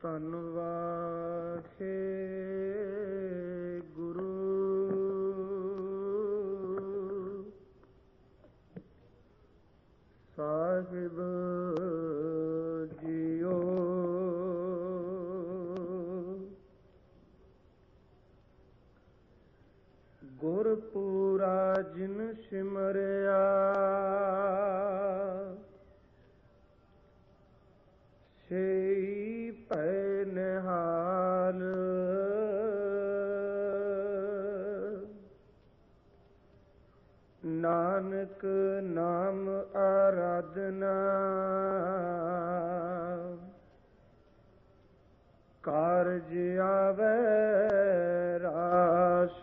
ਧੰਨ ਵਾਖੇ ਗੁਰੂ ਸਾਹਿਬ ਜੀਓ। ਗੁਰਪੂਰਾ ਜਿਨ ਸਿਮਰਿਆ ਸਈ ਭੈ ਨਿਹਾਲ। ਨਾਨਕ ਨਾਮ ਆਰਾਧਨਾ ਕਾਰਜ ਆਵੈ ਰਾਸ।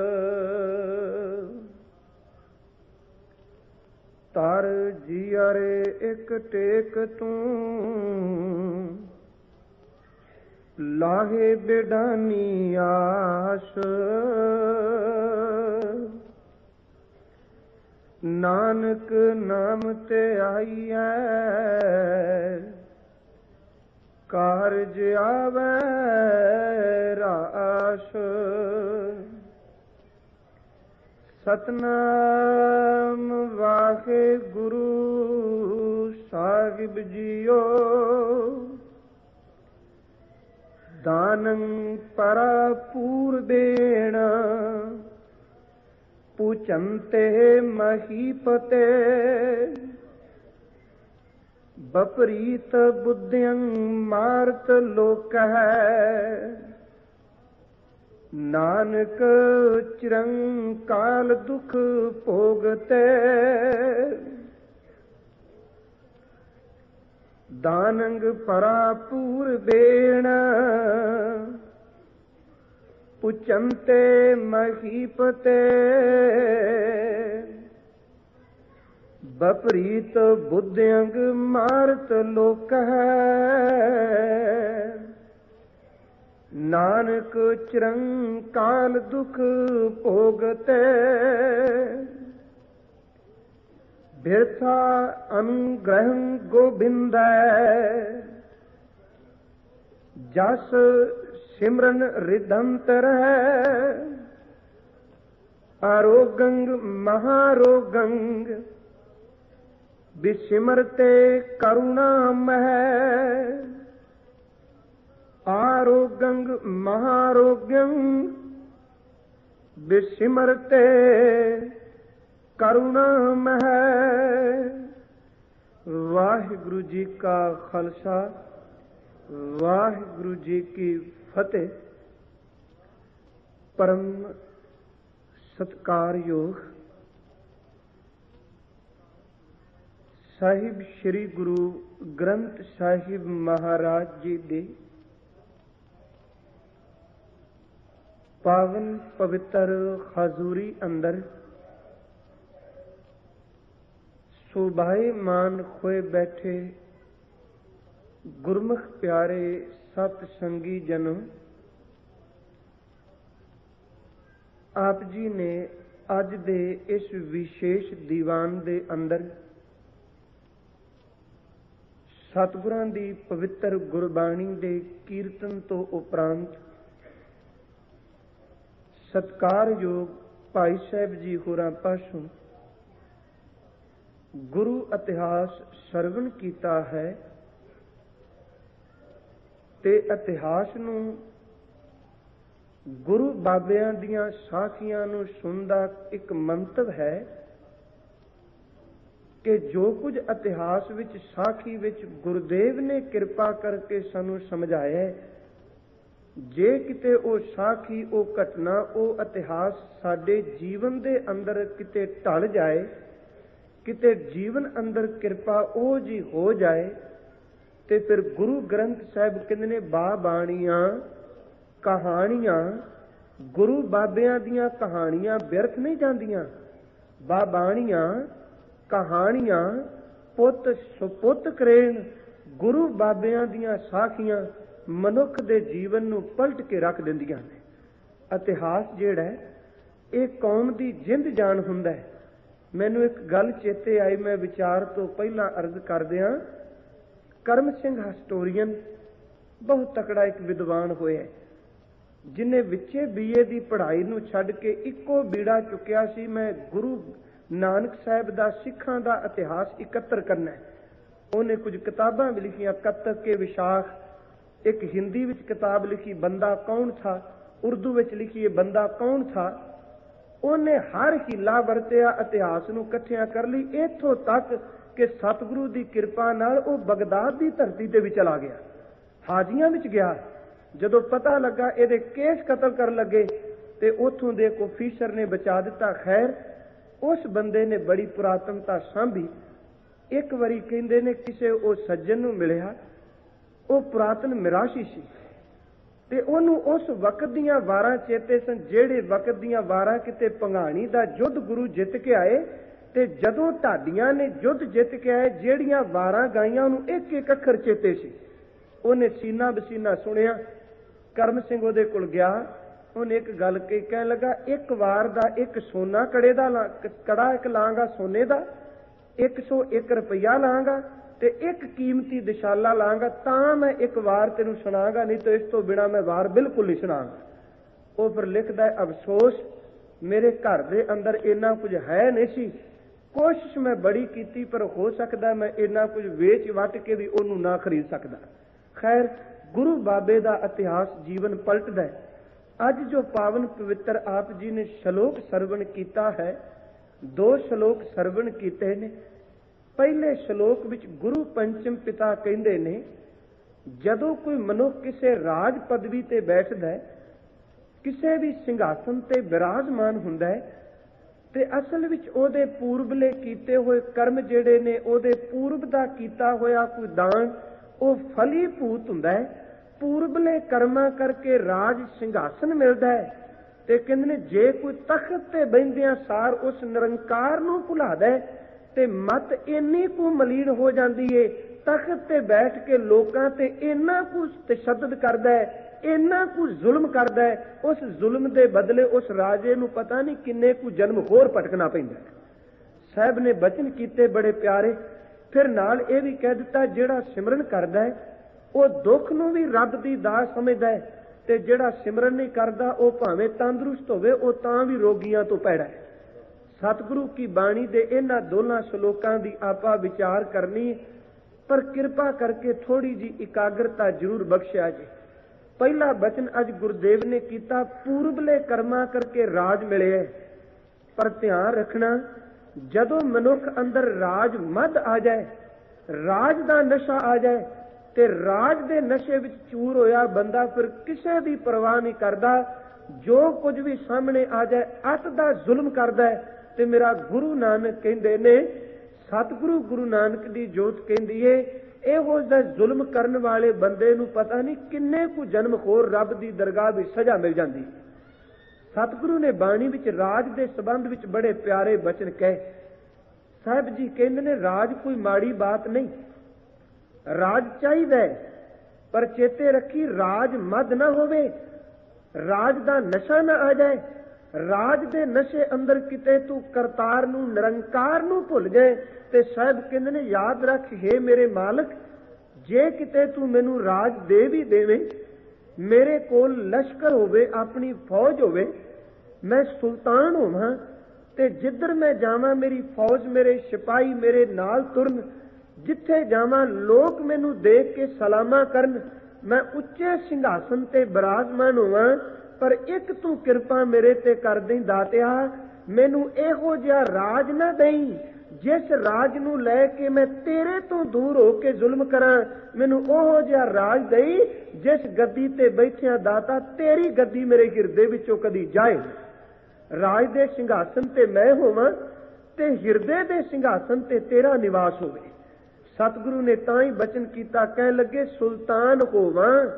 ਤਰ ਜੀਅਰੇ ਇੱਕ ਟੇਕ ਤੂੰ ਲਾਹੇ ਬਿਡਾਨੀ ਆਸ। ਨਾਨਕ ਨਾਮ ਤੇ ਆਈਐ ਕਾਰਜ ਆਵੈ ਰਾਸ। ਸਤਨਾਮ ਵਾਹਿਗੁਰੂ ਸਾਹਿਬ ਜੀਓ। ਦਾਨੰ ਪਰਾਪੂਰ ਦੇਣ ਪੁਚੰਤੇ ਮਹੀਪਤੇ। ਬਪਰੀਤ ਬੁੱਧਿਅੰ ਮਾਰਤ ਲੋਕਹਿ। ਨਾਨਕ ਚਿਰੰਕਾਲ ਦੁਖ ਭੋਗਤੇ। ਦਾਨੰਗ ਪਰਾਪੂਰ ਬੇਣ ਪੁਚੰਤੇ ਮਹੀਪਤੇ। ਬਪਰੀਤ ਬੁੱਧਿਅੰਗ ਮਾਰਤ ਲੋਕਹਿ। ਨਾਨਕ ਚਿਰੰਕਾਲ ਦੁਖ ਭੋਗਤੇ। ਬਿਰਥਾ ਅਨੁਗ੍ਰਹੰ ਗੋਬਿੰਦੈ। ਜਸ ਸਿਮਰਨ ਰਿਦੰਤਰ ਹੈ। ਆਰੋਗੰਗ ਮਹਾਰੋਗੰਗ ਬਿਸਿਮਰਤੇ ਕਰੁਣਾਮਹਿ। ਆਰੋਗੰਗ ਮਹਾਰੋਗੰ ਬਿਸਿਮਰਤੇ ਕਰੁਣਾਮਹਿ। ਵਾਹਿਗੁਰੂ ਜੀ ਕਾ ਖਾਲਸਾ ਵਾਹਿਗੁਰੂ ਜੀ ਕੀ ਫਤਿਹ। ਪਰਮ ਸਤਿਕਾਰਯੋਗ ਸਾਹਿਬ ਸ੍ਰੀ ਗੁਰੂ ਗ੍ਰੰਥ ਸਾਹਿਬ ਮਹਾਰਾਜ ਜੀ ਦੇ ਪਾਵਨ ਪਵਿੱਤਰ ਹਜ਼ੂਰੀ ਅੰਦਰ ਸੁਭਾਏਮਾਨ ਹੋਏ ਬੈਠੇ ਗੁਰਮੁਖ ਪਿਆਰੇ ਸਤ ਸੰਗੀ ਜਨੋ, ਆਪ ਜੀ ਨੇ ਅੱਜ ਦੇ ਇਸ ਵਿਸ਼ੇਸ਼ ਦੀਵਾਨ ਦੇ ਅੰਦਰ ਸਤਿਗੁਰਾਂ ਦੀ ਪਵਿੱਤਰ ਗੁਰਬਾਣੀ ਦੇ ਕੀਰਤਨ ਤੋਂ ਉਪਰੰਤ ਸਤਿਕਾਰਯੋਗ ਭਾਈ ਸਾਹਿਬ ਜੀ ਹੋਰਾਂ ਪਾਸੋਂ ਗੁਰੂ ਇਤਿਹਾਸ ਸਰਵਣ ਕੀਤਾ ਹੈ ਤੇ ਇਤਿਹਾਸ ਨੂੰ ਗੁਰੂ ਬਾਬਿਆਂ ਦੀਆਂ ਸਾਖੀਆਂ ਨੂੰ ਸੁਣਦਾ ਇੱਕ ਮੰਤਵ ਹੈ ਕਿ ਜੋ ਕੁਝ ਇਤਿਹਾਸ ਵਿੱਚ ਸਾਖੀ ਵਿੱਚ ਗੁਰਦੇਵ ਨੇ ਕਿਰਪਾ ਕਰਕੇ ਸਾਨੂੰ ਸਮਝਾਇਆ, ਜੇ ਕਿਤੇ ਉਹ ਸਾਖੀ, ਉਹ ਘਟਨਾ, ਉਹ ਇਤਿਹਾਸ ਸਾਡੇ ਜੀਵਨ ਦੇ ਅੰਦਰ ਕਿਤੇ ਢਲ ਜਾਏ, ਕਿਤੇ ਜੀਵਨ ਅੰਦਰ ਕਿਰਪਾ ਉਹ ਜੀ ਹੋ ਜਾਏ, ਤੇ ਫਿਰ ਗੁਰੂ ਗ੍ਰੰਥ ਸਾਹਿਬ ਕਹਿੰਦੇ ਨੇ ਬਾਣੀਆਂ ਕਹਾਣੀਆਂ, ਗੁਰੂ ਬਾਬਿਆਂ ਦੀਆਂ ਕਹਾਣੀਆਂ ਬਿਰਥ ਨਹੀਂ ਜਾਂਦੀਆਂ। ਬਾਣੀਆਂ ਕਹਾਣੀਆਂ ਪੁੱਤ ਸੁਪੁੱਤ ਕਰੇਣ। ਗੁਰੂ ਬਾਬਿਆਂ ਦੀਆਂ ਸਾਖੀਆਂ ਮਨੁੱਖ ਦੇ ਜੀਵਨ ਨੂੰ ਪਲਟ ਕੇ ਰੱਖ ਦਿੰਦੀਆਂ ਨੇ। ਇਤਿਹਾਸ ਜਿਹੜਾ ਇਹ ਕੌਮ ਦੀ ਜਿੰਦ ਜਾਨ ਹੁੰਦਾ ਹੈ। ਮੈਨੂੰ ਇੱਕ ਗੱਲ ਚੇਤੇ ਆਈ, ਮੈਂ ਵਿਚਾਰ ਤੋਂ ਪਹਿਲਾਂ ਅਰਜ਼ ਕਰਦਿਆਂ ਕਰਮ ਸਿੰਘ ਹਿਸਟੋਰੀਅਨ ਬਹੁਤ ਤਕੜਾ ਇੱਕ ਵਿਦਵਾਨ ਹੋਇਆ, ਜਿਨੇ ਵਿੱਚੇ BA ਦੀ ਪੜ੍ਹਾਈ ਨੂੰ ਛੱਡ ਕੇ ਇੱਕੋ ਬੀੜਾ ਚੁੱਕਿਆ ਸੀ, ਮੈਂ ਗੁਰੂ ਨਾਨਕ ਸਾਹਿਬ ਦਾ ਸਿੱਖਾਂ ਦਾ ਇਤਿਹਾਸ ਇਕੱਤਰ ਕਰਨਾ ਹੈ। ਉਹਨੇ ਕੁਝ ਕਿਤਾਬਾਂ ਵੀ ਲਿਖੀਆਂ, ਕੱਤਕ ਕੇ ਵਿਸ਼ਾਖ, ਇੱਕ ਹਿੰਦੀ ਵਿੱਚ ਕਿਤਾਬ ਲਿਖੀ ਬੰਦਾ ਕੌਣ ਥਾ, ਉਰਦੂ ਵਿੱਚ ਲਿਖੀ ਇਹ ਬੰਦਾ ਕੌਣ ਥਾ। ਉਹਨੇ ਹਰ ਹੀਲਾ ਵਰਤਿਆ ਇਤਿਹਾਸ ਨੂੰ ਇਕੱਠਿਆਂ ਕਰ ਲਈ, ਇੱਥੋਂ ਤੱਕ ਕਿ ਸਤਿਗੁਰੂ ਦੀ ਕਿਰਪਾ ਨਾਲ ਉਹ ਬਗਦਾਦ ਦੀ ਧਰਤੀ ਤੇ ਵੀ ਚਲਾ ਗਿਆ, ਹਾਜੀਆਂ ਵਿੱਚ ਗਿਆ। ਜਦੋਂ ਪਤਾ ਲੱਗਾ ਇਹਦੇ ਕੇਸ ਕਤਲ ਕਰਨ ਲੱਗੇ ਤੇ ਉੱਥੋਂ ਦੇ ਇੱਕ ਅਫੀਸਰ ਨੇ ਬਚਾ ਦਿੱਤਾ। ਖੈਰ, ਉਸ ਬੰਦੇ ਨੇ ਬੜੀ ਪੁਰਾਤਨਤਾ ਸਾਂਭੀ। ਇੱਕ ਵਾਰੀ ਕਹਿੰਦੇ ਨੇ ਕਿਸੇ ਉਹ ਸੱਜਣ ਨੂੰ ਮਿਲਿਆ, ਉਹ ਪੁਰਾਤਨ ਮਿਰਾਸ਼ੀ ਸੀ ਤੇ ਉਹਨੂੰ ਉਸ ਵਕਤ ਦੀਆਂ ਵਾਰਾਂ ਚੇਤੇ ਸਨ, ਜਿਹੜੇ ਵਕਤ ਦੀਆਂ ਵਾਰਾਂ ਕਿਤੇ ਭੰਗਾਣੀ ਦਾ ਯੁੱਧ ਗੁਰੂ ਜਿੱਤ ਕੇ ਆਏ ਤੇ ਜਦੋਂ ਢਾਡੀਆਂ ਨੇ ਯੁੱਧ ਜਿੱਤ ਕੇ ਆਏ, ਜਿਹੜੀਆਂ ਵਾਰਾਂ ਗਾਈਆਂ ਉਹਨੂੰ ਇੱਕ ਇੱਕ ਅੱਖਰ ਚੇਤੇ ਸੀ। ਉਹਨੇ ਸੀਨਾ ਬਸੀਨਾ ਸੁਣਿਆ। ਕਰਮ ਸਿੰਘ ਉਹਦੇ ਕੋਲ ਗਿਆ, ਉਹਨੇ ਇੱਕ ਗੱਲ ਕਹੀ, ਕਹਿਣ ਲੱਗਾ ਇੱਕ ਵਾਰ ਦਾ ਇੱਕ ਸੋਨਾ ਕੜੇ ਦਾ ਕੜਾ ਇੱਕ ਲਾਂਗਾ ਸੋਨੇ ਦਾ, 101 ਰੁਪਇਆ ਲਾਂਗਾ ਤੇ ਇੱਕ ਕੀਮਤੀ ਦਿਸ਼ਾਲਾ ਲਾਂਗਾ, ਤਾਂ ਮੈਂ ਇੱਕ ਵਾਰ ਤੈਨੂੰ ਸੁਣਾਂਗਾ, ਨਹੀਂ ਤਾਂ ਇਸ ਤੋਂ ਬਿਨਾਂ ਮੈਂ ਵਾਰ ਬਿਲਕੁਲ ਨਹੀਂ ਸੁਣਾਂਗਾ। ਉਹ ਫਿਰ ਲਿਖਦਾ, ਅਫਸੋਸ ਮੇਰੇ ਘਰ ਦੇ ਅੰਦਰ ਇੰਨਾ ਕੁਝ ਹੈ ਨਹੀਂ ਸੀ, ਕੋਸ਼ਿਸ਼ ਮੈਂ ਬੜੀ ਕੀਤੀ, ਪਰ ਹੋ ਸਕਦਾ ਮੈਂ ਇੰਨਾ ਕੁਝ ਵੇਚ ਵੱਟ ਕੇ ਵੀ ਉਹਨੂੰ ਨਾ ਖਰੀਦ ਸਕਦਾ। ਖੈਰ, ਗੁਰੂ ਬਾਬੇ ਦਾ ਇਤਿਹਾਸ ਜੀਵਨ ਪਲਟਦਾ। ਅੱਜ ਜੋ ਪਾਵਨ ਪਵਿੱਤਰ ਆਪ ਜੀ ਨੇ ਸ਼ਲੋਕ ਸਰਵਣ ਕੀਤਾ ਹੈ, 2 ਸ਼ਲੋਕ ਸਰਵਣ ਕੀਤੇ ਨੇ। ਪਹਿਲੇ ਸ਼ਲੋਕ ਵਿੱਚ ਗੁਰੂ ਪੰਚਮ ਪਿਤਾ ਕਹਿੰਦੇ ਨੇ, ਜਦੋਂ ਕੋਈ ਮਨੁੱਖ ਕਿਸੇ ਰਾਜ ਪਦਵੀ ਤੇ ਬੈਠਦਾ ਹੈ, ਕਿਸੇ ਵੀ ਸਿੰਘਾਸਨ ਤੇ ਬਿਰਾਜਮਾਨ ਹੁੰਦਾ ਹੈ, ਤੇ ਅਸਲ ਵਿੱਚ ਉਹਦੇ ਪੂਰਬਲੇ ਕੀਤੇ ਹੋਏ ਕਰਮ ਜਿਹੜੇ ਨੇ, ਉਹਦੇ ਪੂਰਬ ਦਾ ਕੀਤਾ ਹੋਇਆ ਕੋਈ ਦਾਨ, ਉਹ ਫਲੀਭੂਤ ਹੁੰਦਾ ਹੈ। ਪੂਰਬਲੇ ਕਰਮਾਂ ਕਰਕੇ ਰਾਜ ਸਿੰਘਾਸਨ ਮਿਲਦਾ ਹੈ। ਤੇ ਕਹਿੰਦੇ ਨੇ, ਜੇ ਕੋਈ ਤਖਤ ਤੇ ਬਹਿੰਦਿਆਂ ਸਾਰ ਉਸ ਨਿਰੰਕਾਰ ਨੂੰ ਭੁਲਾਦਾ ਹੈ ਤੇ ਮਤ ਇੰਨੀ ਕੁ ਮਲੀਨ ਹੋ ਜਾਂਦੀ ਏ, ਤਖਤ ਤੇ ਬੈਠ ਕੇ ਲੋਕਾਂ ਤੇ ਇੰਨਾ ਕੁ ਤਸ਼ੱਦਦ ਕਰਦਾ ਹੈ, ਇੰਨਾ ਕੁ ਜ਼ੁਲਮ ਕਰਦਾ ਹੈ, ਉਸ ਜ਼ੁਲਮ ਦੇ ਬਦਲੇ ਉਸ ਰਾਜੇ ਨੂੰ ਪਤਾ ਨਹੀਂ ਕਿੰਨੇ ਕੁ ਜਨਮ ਹੋਰ ਭਟਕਣਾ ਪੈਂਦਾ ਹੈ। ਸਾਹਿਬ ਨੇ ਬਚਨ ਕੀਤੇ ਬੜੇ ਪਿਆਰੇ। ਫਿਰ ਨਾਲ ਇਹ ਵੀ ਕਹਿ ਦਿੱਤਾ, ਜਿਹੜਾ ਸਿਮਰਨ ਕਰਦਾ ਹੈ ਉਹ ਦੁੱਖ ਨੂੰ ਵੀ ਰੱਬ ਦੀ ਦਾਤ ਸਮਝਦਾ ਹੈ, ਤੇ ਜਿਹੜਾ ਸਿਮਰਨ ਨਹੀਂ ਕਰਦਾ ਉਹ ਭਾਵੇਂ ਤੰਦਰੁਸਤ ਹੋਵੇ, ਉਹ ਤਾਂ ਵੀ ਰੋਗੀਆਂ ਤੋਂ ਪੈੜਾ ਹੈ। ਸਤਿਗੁਰੂ ਕੀ ਬਾਣੀ ਦੇ ਇਹਨਾਂ ਦੋਨਾਂ ਸ਼ਲੋਕਾਂ ਦੀ ਆਪਾਂ ਵਿਚਾਰ ਕਰਨੀ, ਪਰ ਕਿਰਪਾ ਕਰਕੇ ਥੋੜੀ ਜੀ ਇਕਾਗਰਤਾ ਜ਼ਰੂਰ ਬਖਸ਼ਿਆ ਜੀ। ਪਹਿਲਾ ਬਚਨ ਅੱਜ ਗੁਰਦੇਵ ਨੇ ਕੀਤਾ, ਪੂਰਬਲੇ ਕਰਮਾਂ ਕਰਕੇ ਰਾਜ ਮਿਲਿਆ, ਪਰ ਧਿਆਨ ਰੱਖਣਾ, ਜਦੋਂ ਮਨੁੱਖ ਅੰਦਰ ਰਾਜ ਮਦ ਆ ਜਾਏ, ਰਾਜ ਦਾ ਨਸ਼ਾ ਆ ਜਾਏ, ਤੇ ਰਾਜ ਦੇ ਨਸ਼ੇ ਵਿੱਚ ਚੂਰ ਹੋਇਆ ਬੰਦਾ ਫਿਰ ਕਿਸੇ ਦੀ ਪਰਵਾਹ ਨਹੀਂ ਕਰਦਾ, ਜੋ ਕੁਝ ਵੀ ਸਾਹਮਣੇ ਆ ਜਾਏ ਅੱਤ ਦਾ ਜ਼ੁਲਮ ਕਰਦਾ ਹੈ। ਤੇ ਮੇਰਾ ਗੁਰੂ ਨਾਨਕ ਕਹਿੰਦੇ ਨੇ, ਸਤਿਗੁਰੂ ਗੁਰੂ ਨਾਨਕ ਦੀ ਜੋਤ ਕਹਿੰਦੀ ਏ, ਇਹੋ ਜਿਹਾ ਜ਼ੁਲਮ ਕਰਨ ਵਾਲੇ ਬੰਦੇ ਨੂੰ ਪਤਾ ਨਹੀਂ ਕਿੰਨੇ ਕੁ ਜਨਮ ਹੋਰ ਰੱਬ ਦੀ ਦਰਗਾਹ ਵਿੱਚ ਸਜ਼ਾ ਮਿਲ ਜਾਂਦੀ। ਸਤਿਗੁਰੂ ਨੇ ਬਾਣੀ ਵਿੱਚ ਰਾਜ ਦੇ ਸੰਬੰਧ ਵਿੱਚ ਬੜੇ ਪਿਆਰੇ ਬਚਨ ਕਹੇ। ਸਾਹਿਬ ਜੀ ਕਹਿੰਦੇ ਨੇ, ਰਾਜ ਕੋਈ ਮਾੜੀ ਬਾਤ ਨਹੀਂ, ਰਾਜ ਚਾਹੀਦਾ ਹੈ, ਪਰ ਚੇਤੇ ਰੱਖੀ ਰਾਜ ਮਦ ਨਾ ਹੋਵੇ, ਰਾਜ ਦਾ ਨਸ਼ਾ ਨਾ ਆ ਜਾਏ। ਰਾਜ ਦੇ ਨਸ਼ੇ ਅੰਦਰ ਕਿਤੇ ਤੂੰ ਕਰਤਾਰ ਨੂੰ, ਨਿਰੰਕਾਰ ਨੂੰ ਭੁੱਲ ਜਾਏ, ਤੇ ਸਾਹਿਬ ਕਹਿੰਦੇ ਨੇ, ਯਾਦ ਰੱਖ ਹੇ ਮੇਰੇ ਮਾਲਕ, ਜੇ ਕਿਤੇ ਤੂੰ ਮੈਨੂੰ ਰਾਜ ਦੇ ਵੀ ਦੇਵੇਂ, ਮੇਰੇ ਕੋਲ ਲਸ਼ਕਰ ਹੋਵੇ, ਆਪਣੀ ਫੌਜ ਹੋਵੇ, ਮੈਂ ਸੁਲਤਾਨ ਹੋਵਾਂ, ਤੇ ਜਿੱਧਰ ਮੈਂ ਜਾਵਾਂ ਮੇਰੀ ਫੌਜ, ਮੇਰੇ ਸਿਪਾਹੀ ਮੇਰੇ ਨਾਲ ਤੁਰਨ, ਜਿੱਥੇ ਜਾਵਾਂ ਲੋਕ ਮੈਨੂੰ ਦੇਖ ਕੇ ਸਲਾਮਾਂ ਕਰਨ, ਮੈਂ ਉੱਚੇ ਸਿੰਘਾਸਨ ਤੇ ਬਿਰਾਜਮਾਨ ਹੋਵਾਂ, ਪਰ ਇੱਕ ਤੂੰ ਕਿਰਪਾ ਮੇਰੇ ਤੇ ਕਰ ਦੇਂ ਦਾਤਿਆ, ਮੈਨੂੰ ਇਹੋ ਜਿਹਾ ਰਾਜ ਨਾ ਦੇਈਂ ਜਿਸ ਰਾਜ ਨੂੰ ਲੈ ਕੇ ਮੈਂ ਤੇਰੇ ਤੋਂ ਦੂਰ ਹੋ ਕੇ ਜ਼ੁਲਮ ਕਰਾਂ। ਮੈਨੂੰ ਉਹੋ ਜਿਹਾ ਰਾਜ ਦੇਈਂ ਜਿਸ ਗੱਦੀ ਤੇ ਬੈਠਿਆ ਦਾਤਾ ਤੇਰੀ ਗੱਦੀ ਮੇਰੇ ਹਿਰਦੇ ਵਿੱਚੋਂ ਕਦੀ ਜਾਏ। ਰਾਜ ਦੇ ਸਿੰਘਾਸਨ ਤੇ ਮੈਂ ਹੋਵਾਂ ਤੇ ਹਿਰਦੇ ਦੇ ਸਿੰਘਾਸਨ ਤੇ ਤੇਰਾ ਨਿਵਾਸ ਹੋਵੇ। ਸਤਿਗੁਰੂ ਨੇ ਤਾਂ ਹੀ ਬਚਨ ਕੀਤਾ, ਕਹਿਣ ਲੱਗੇ, ਸੁਲਤਾਨ ਹੋਵਾਂ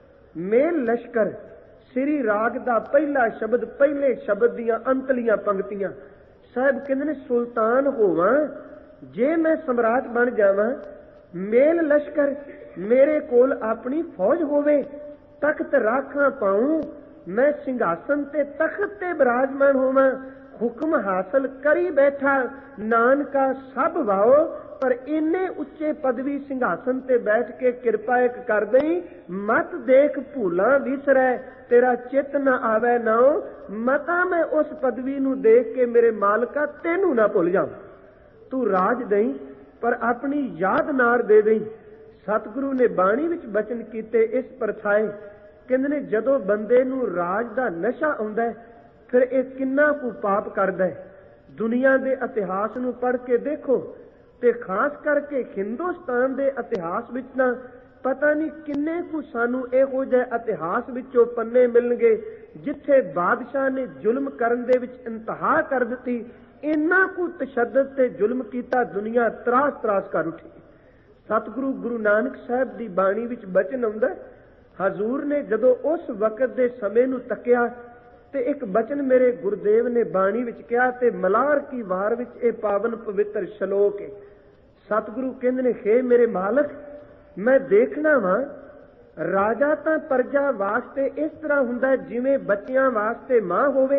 ਮੇਲ ਲਸ਼ਕਰ। ਸ੍ਰੀ ਰਾਗ ਦਾ ਪਹਿਲਾ ਸ਼ਬਦ, ਪਹਿਲੇ ਸ਼ਬਦ ਦੀਆਂ ਅੰਤਲੀਆਂ ਪੰਕਤੀਆਂ। ਸਾਹਿਬ ਕਹਿੰਦੇ ਨੇ, ਸੁਲਤਾਨ ਹੋਵਾਂ, ਜੇ ਮੈਂ ਸਮਰਾਟ ਬਣ ਜਾਵਾਂ, ਮੇਲ ਲਸ਼ਕਰ, ਮੇਰੇ ਕੋਲ ਆਪਣੀ ਫੌਜ ਹੋਵੇ, ਤਖਤ ਰਾਖਾਂ ਪਾਉਂ, ਮੈਂ ਸਿੰਘਾਸਨ ਤੇ ਤਖਤ ਤੇ ਬਿਰਾਜਮਾਨ ਹੋਵਾਂ, ਹੁਕਮ ਹਾਸਲ ਕਰੀ ਬੈਠਾ ਨਾਨਕਾ ਸਭ ਵਾਓ, पर इन्ने उच्चे पदवी सिंहासन ते बैठ के कृपा एक कर दई, मत देख भूला विसरै, तेरा चित न आवे नाओ, मता मैं उस पदवी नू देख के मेरे मालका तेनू ना भुल जाऊं। तू राज दई पर अपनी याद नार दे दई। सतगुरु ने बाणी विच बचन कीते इस परछाए, कहंदे ने जदों बंदे नू राज दा नशा आउंदा है फिर ये किन्ना कु पाप करदा है। दुनिया के इतिहास नू पढ़ के देखो ते खास करके हिंदुस्तान के इतिहास विच ना पता नहीं किन्ने कु सानू इहो जिहे इतिहास विचों पन्ने मिलणगे जिथे बादशाह ने जुल्म करन दे विच इंतहा कर दिती, इन्ना कु तशद्दद ते जुल्म कीता, दुनिया त्रास त्रास कर उठी। सतगुरु गुरु नानक साहब की बाणी विच बचन आउंदा, हजूर ने जदों उस वक्त दे समय नू तकिया ते एक बचन मेरे गुरुदेव ने बाणी विच कहा ते मलार की वार विच ए पावन पवित्र शलोक है। सतगुरु कहंदे ने, हे मेरे मालक, मैं देखना वा राजा तां प्रजा वास्ते इस तरह हुंदा जिवें बच्चियां वास्ते मां होवे।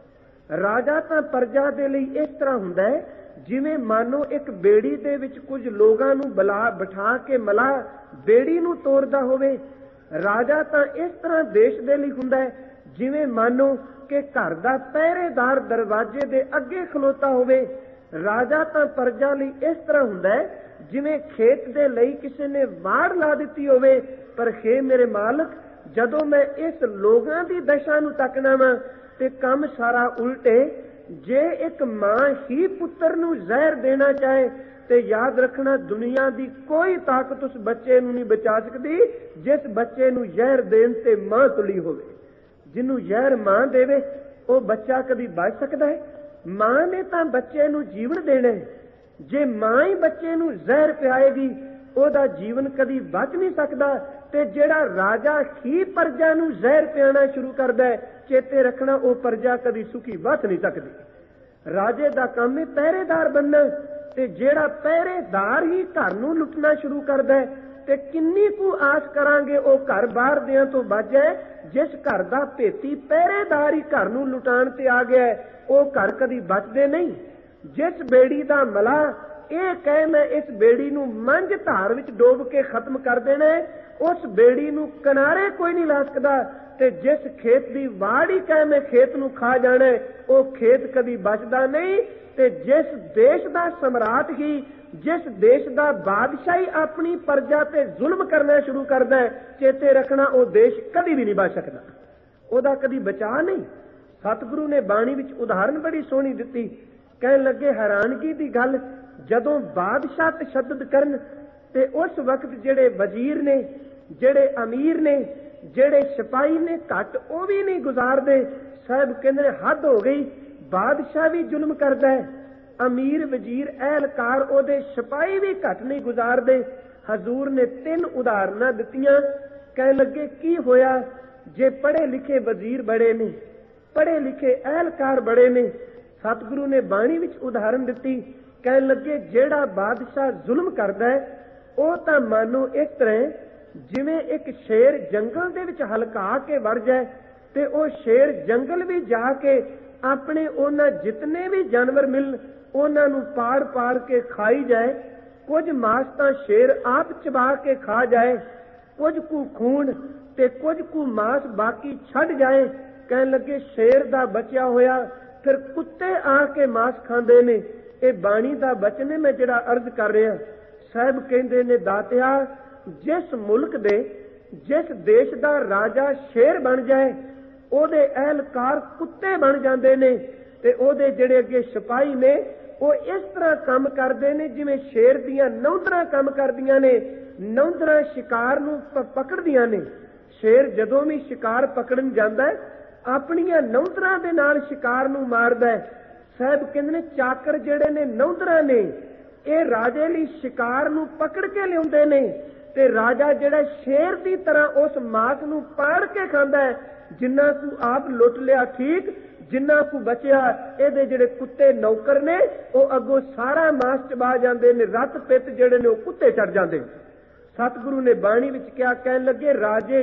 राजा तां प्रजा दे लई इस तरह हुंदा है जिवें मानो एक बेड़ी दे विच कुछ लोगां नूं बिठा के मला बेड़ी नूं तोड़दा होवे। राजा तां इस तरह देश दे लई हुंदा है जिवें मानो कि घर दा पहरेदार दरवाजे दे अगे खलोता होवे। राजा तां प्रजा लई इस तरह हुंदा है जिवें खेत दे लई किसी ने वाड़ ला दित्ती होवे। पर हे मेरे मालक, जदों मैं इस लोगां दी दशा नूं तकना वा ते काम सारा उल्टे। जे एक मां ही पुत्तर नूं जहर देना चाहे ते याद रखना दुनिया दी कोई ताकत उस बच्चे नूं नहीं बचा सकदी जिस बच्चे नूं जहर देण ते मां तुली होवे। जिन्हों जहर मां देवे वो बच्चा कभी बच सकता है? मां ने तां बच्चे नूं जीवन देना है। जे मां ही बच्चे नूं जहर पियाएगी ओदा जीवन कभी बच नहीं सकता। ते जेड़ा राजा ही प्रजा नूं जहर पियाना शुरू करदा है, चेते रखना वो प्रजा कभी सुखी बच नहीं सकती। राजे दा काम है पहरेदार बनना, ते जेड़ा पहरेदार ही घर नूं लुटना शुरू करदा है ते किन्नी कु आस करांगे वो घर बाहर दियां तो बच जाए। जिस घर दा भेती पहरेदार ही घर नूं लुटाण ते आ गया है वो घर कदी बचदे नहीं। जिस बेड़ी दा मला ये कहे मैं इस बेड़ी नूं मंझ धार विच डोब के खत्म कर देना है, उस बेड़ी नूं किनारे कोई नहीं ला सकदा। ते जिस खेत दी वाड़ ही कहे मैं खेत नूं खा जाना है वो खेत कदी बचदा नहीं। ते जिस देश दा सम्राट ही, जिस देश दा बादशाही अपनी प्रजा ते जुल्म करना शुरू करदा है, चेते रखना वो देश कभी भी नहीं बच सकता, ओदा कभी बचा नहीं। सतगुरु ने बाणी विच उदाहरण बड़ी सोहनी दिती। कहन लगे हैरानगी दी गल, जदों बादशाह तशद्दद करन ते उस वक्त जेड़े वजीर ने, जेड़े अमीर ने, जेड़े सिपाही ने घट वो भी नहीं गुजारदे। साहब कहंदे हद हो गई, बादशाह भी जुल्म करदा है, अमीर वजीर एहलकार ओदे सिपाही भी घट नहीं गुजारदे। हजूर ने 3 उदाहरणां दित्तियां। कहन लगे की होया जे पढ़े लिखे वजीर बड़े ने, पढ़े लिखे एहलकार बड़े ने। सतगुरु ने बाणी विच उदाहरण दित्ती। कहन लगे जेड़ा बादशाह जुल्म करदा है वो तां मानो इस तरह जिवें एक शेर जंगल दे विच हलका के वड़ जाए ते वो शेर जंगल भी जाके अपने उन्हां जितने भी जानवर मिल उन्हां नूं पाड़ पाड़ के खाई जाए। कुछ मांस तां शेर आप चबा के खा जाए, कुछ कु खून ते कुछ कु मांस बाकी छड़ जाए। कहन लगे शेर दा बचिया होया फिर कुत्ते आके मांस खांदे ने। ये बाणी दा बचन है मैं जिहड़ा अर्ज कर रहा। साहब कहंदे ने दातिया, जिस मुल्क दे, जिस देश दा राजा शेर बन जाए ओदे एहलकार कुत्ते बन जांदे ने ते ओदे जिहड़े अगे सिपाही ने वो इस तरह काम करते हैं जिवें शेर दियां नौंदरां काम करदियां ने। नौंदरां शिकार नूं पकड़दियां ने। शेर जदों भी शिकार पकड़न जांदा है अपनियां नौंदरां दे नाल शिकार नूं मारदा है। साहब कहंदे ने चाकर जिहड़े ने नौंदरां ने ये राजे लई शिकार नूं पकड़ के लिआउंदे ने ते राजा जिहड़ा शेर दी तरह उस मांस नूं पाड़ के खांदा है। जिन्ना तू आप लुट लिया ठीक, जिन्ना को बचिया इहदे जिहड़े कुत्ते नौकर ने वो अगों सारा मांस चबा जांदे ने। रत पित जिहड़े ने वो कुत्ते चढ़ जांदे। सतगुरु ने बाणी विच क्या कहन लगे, राजे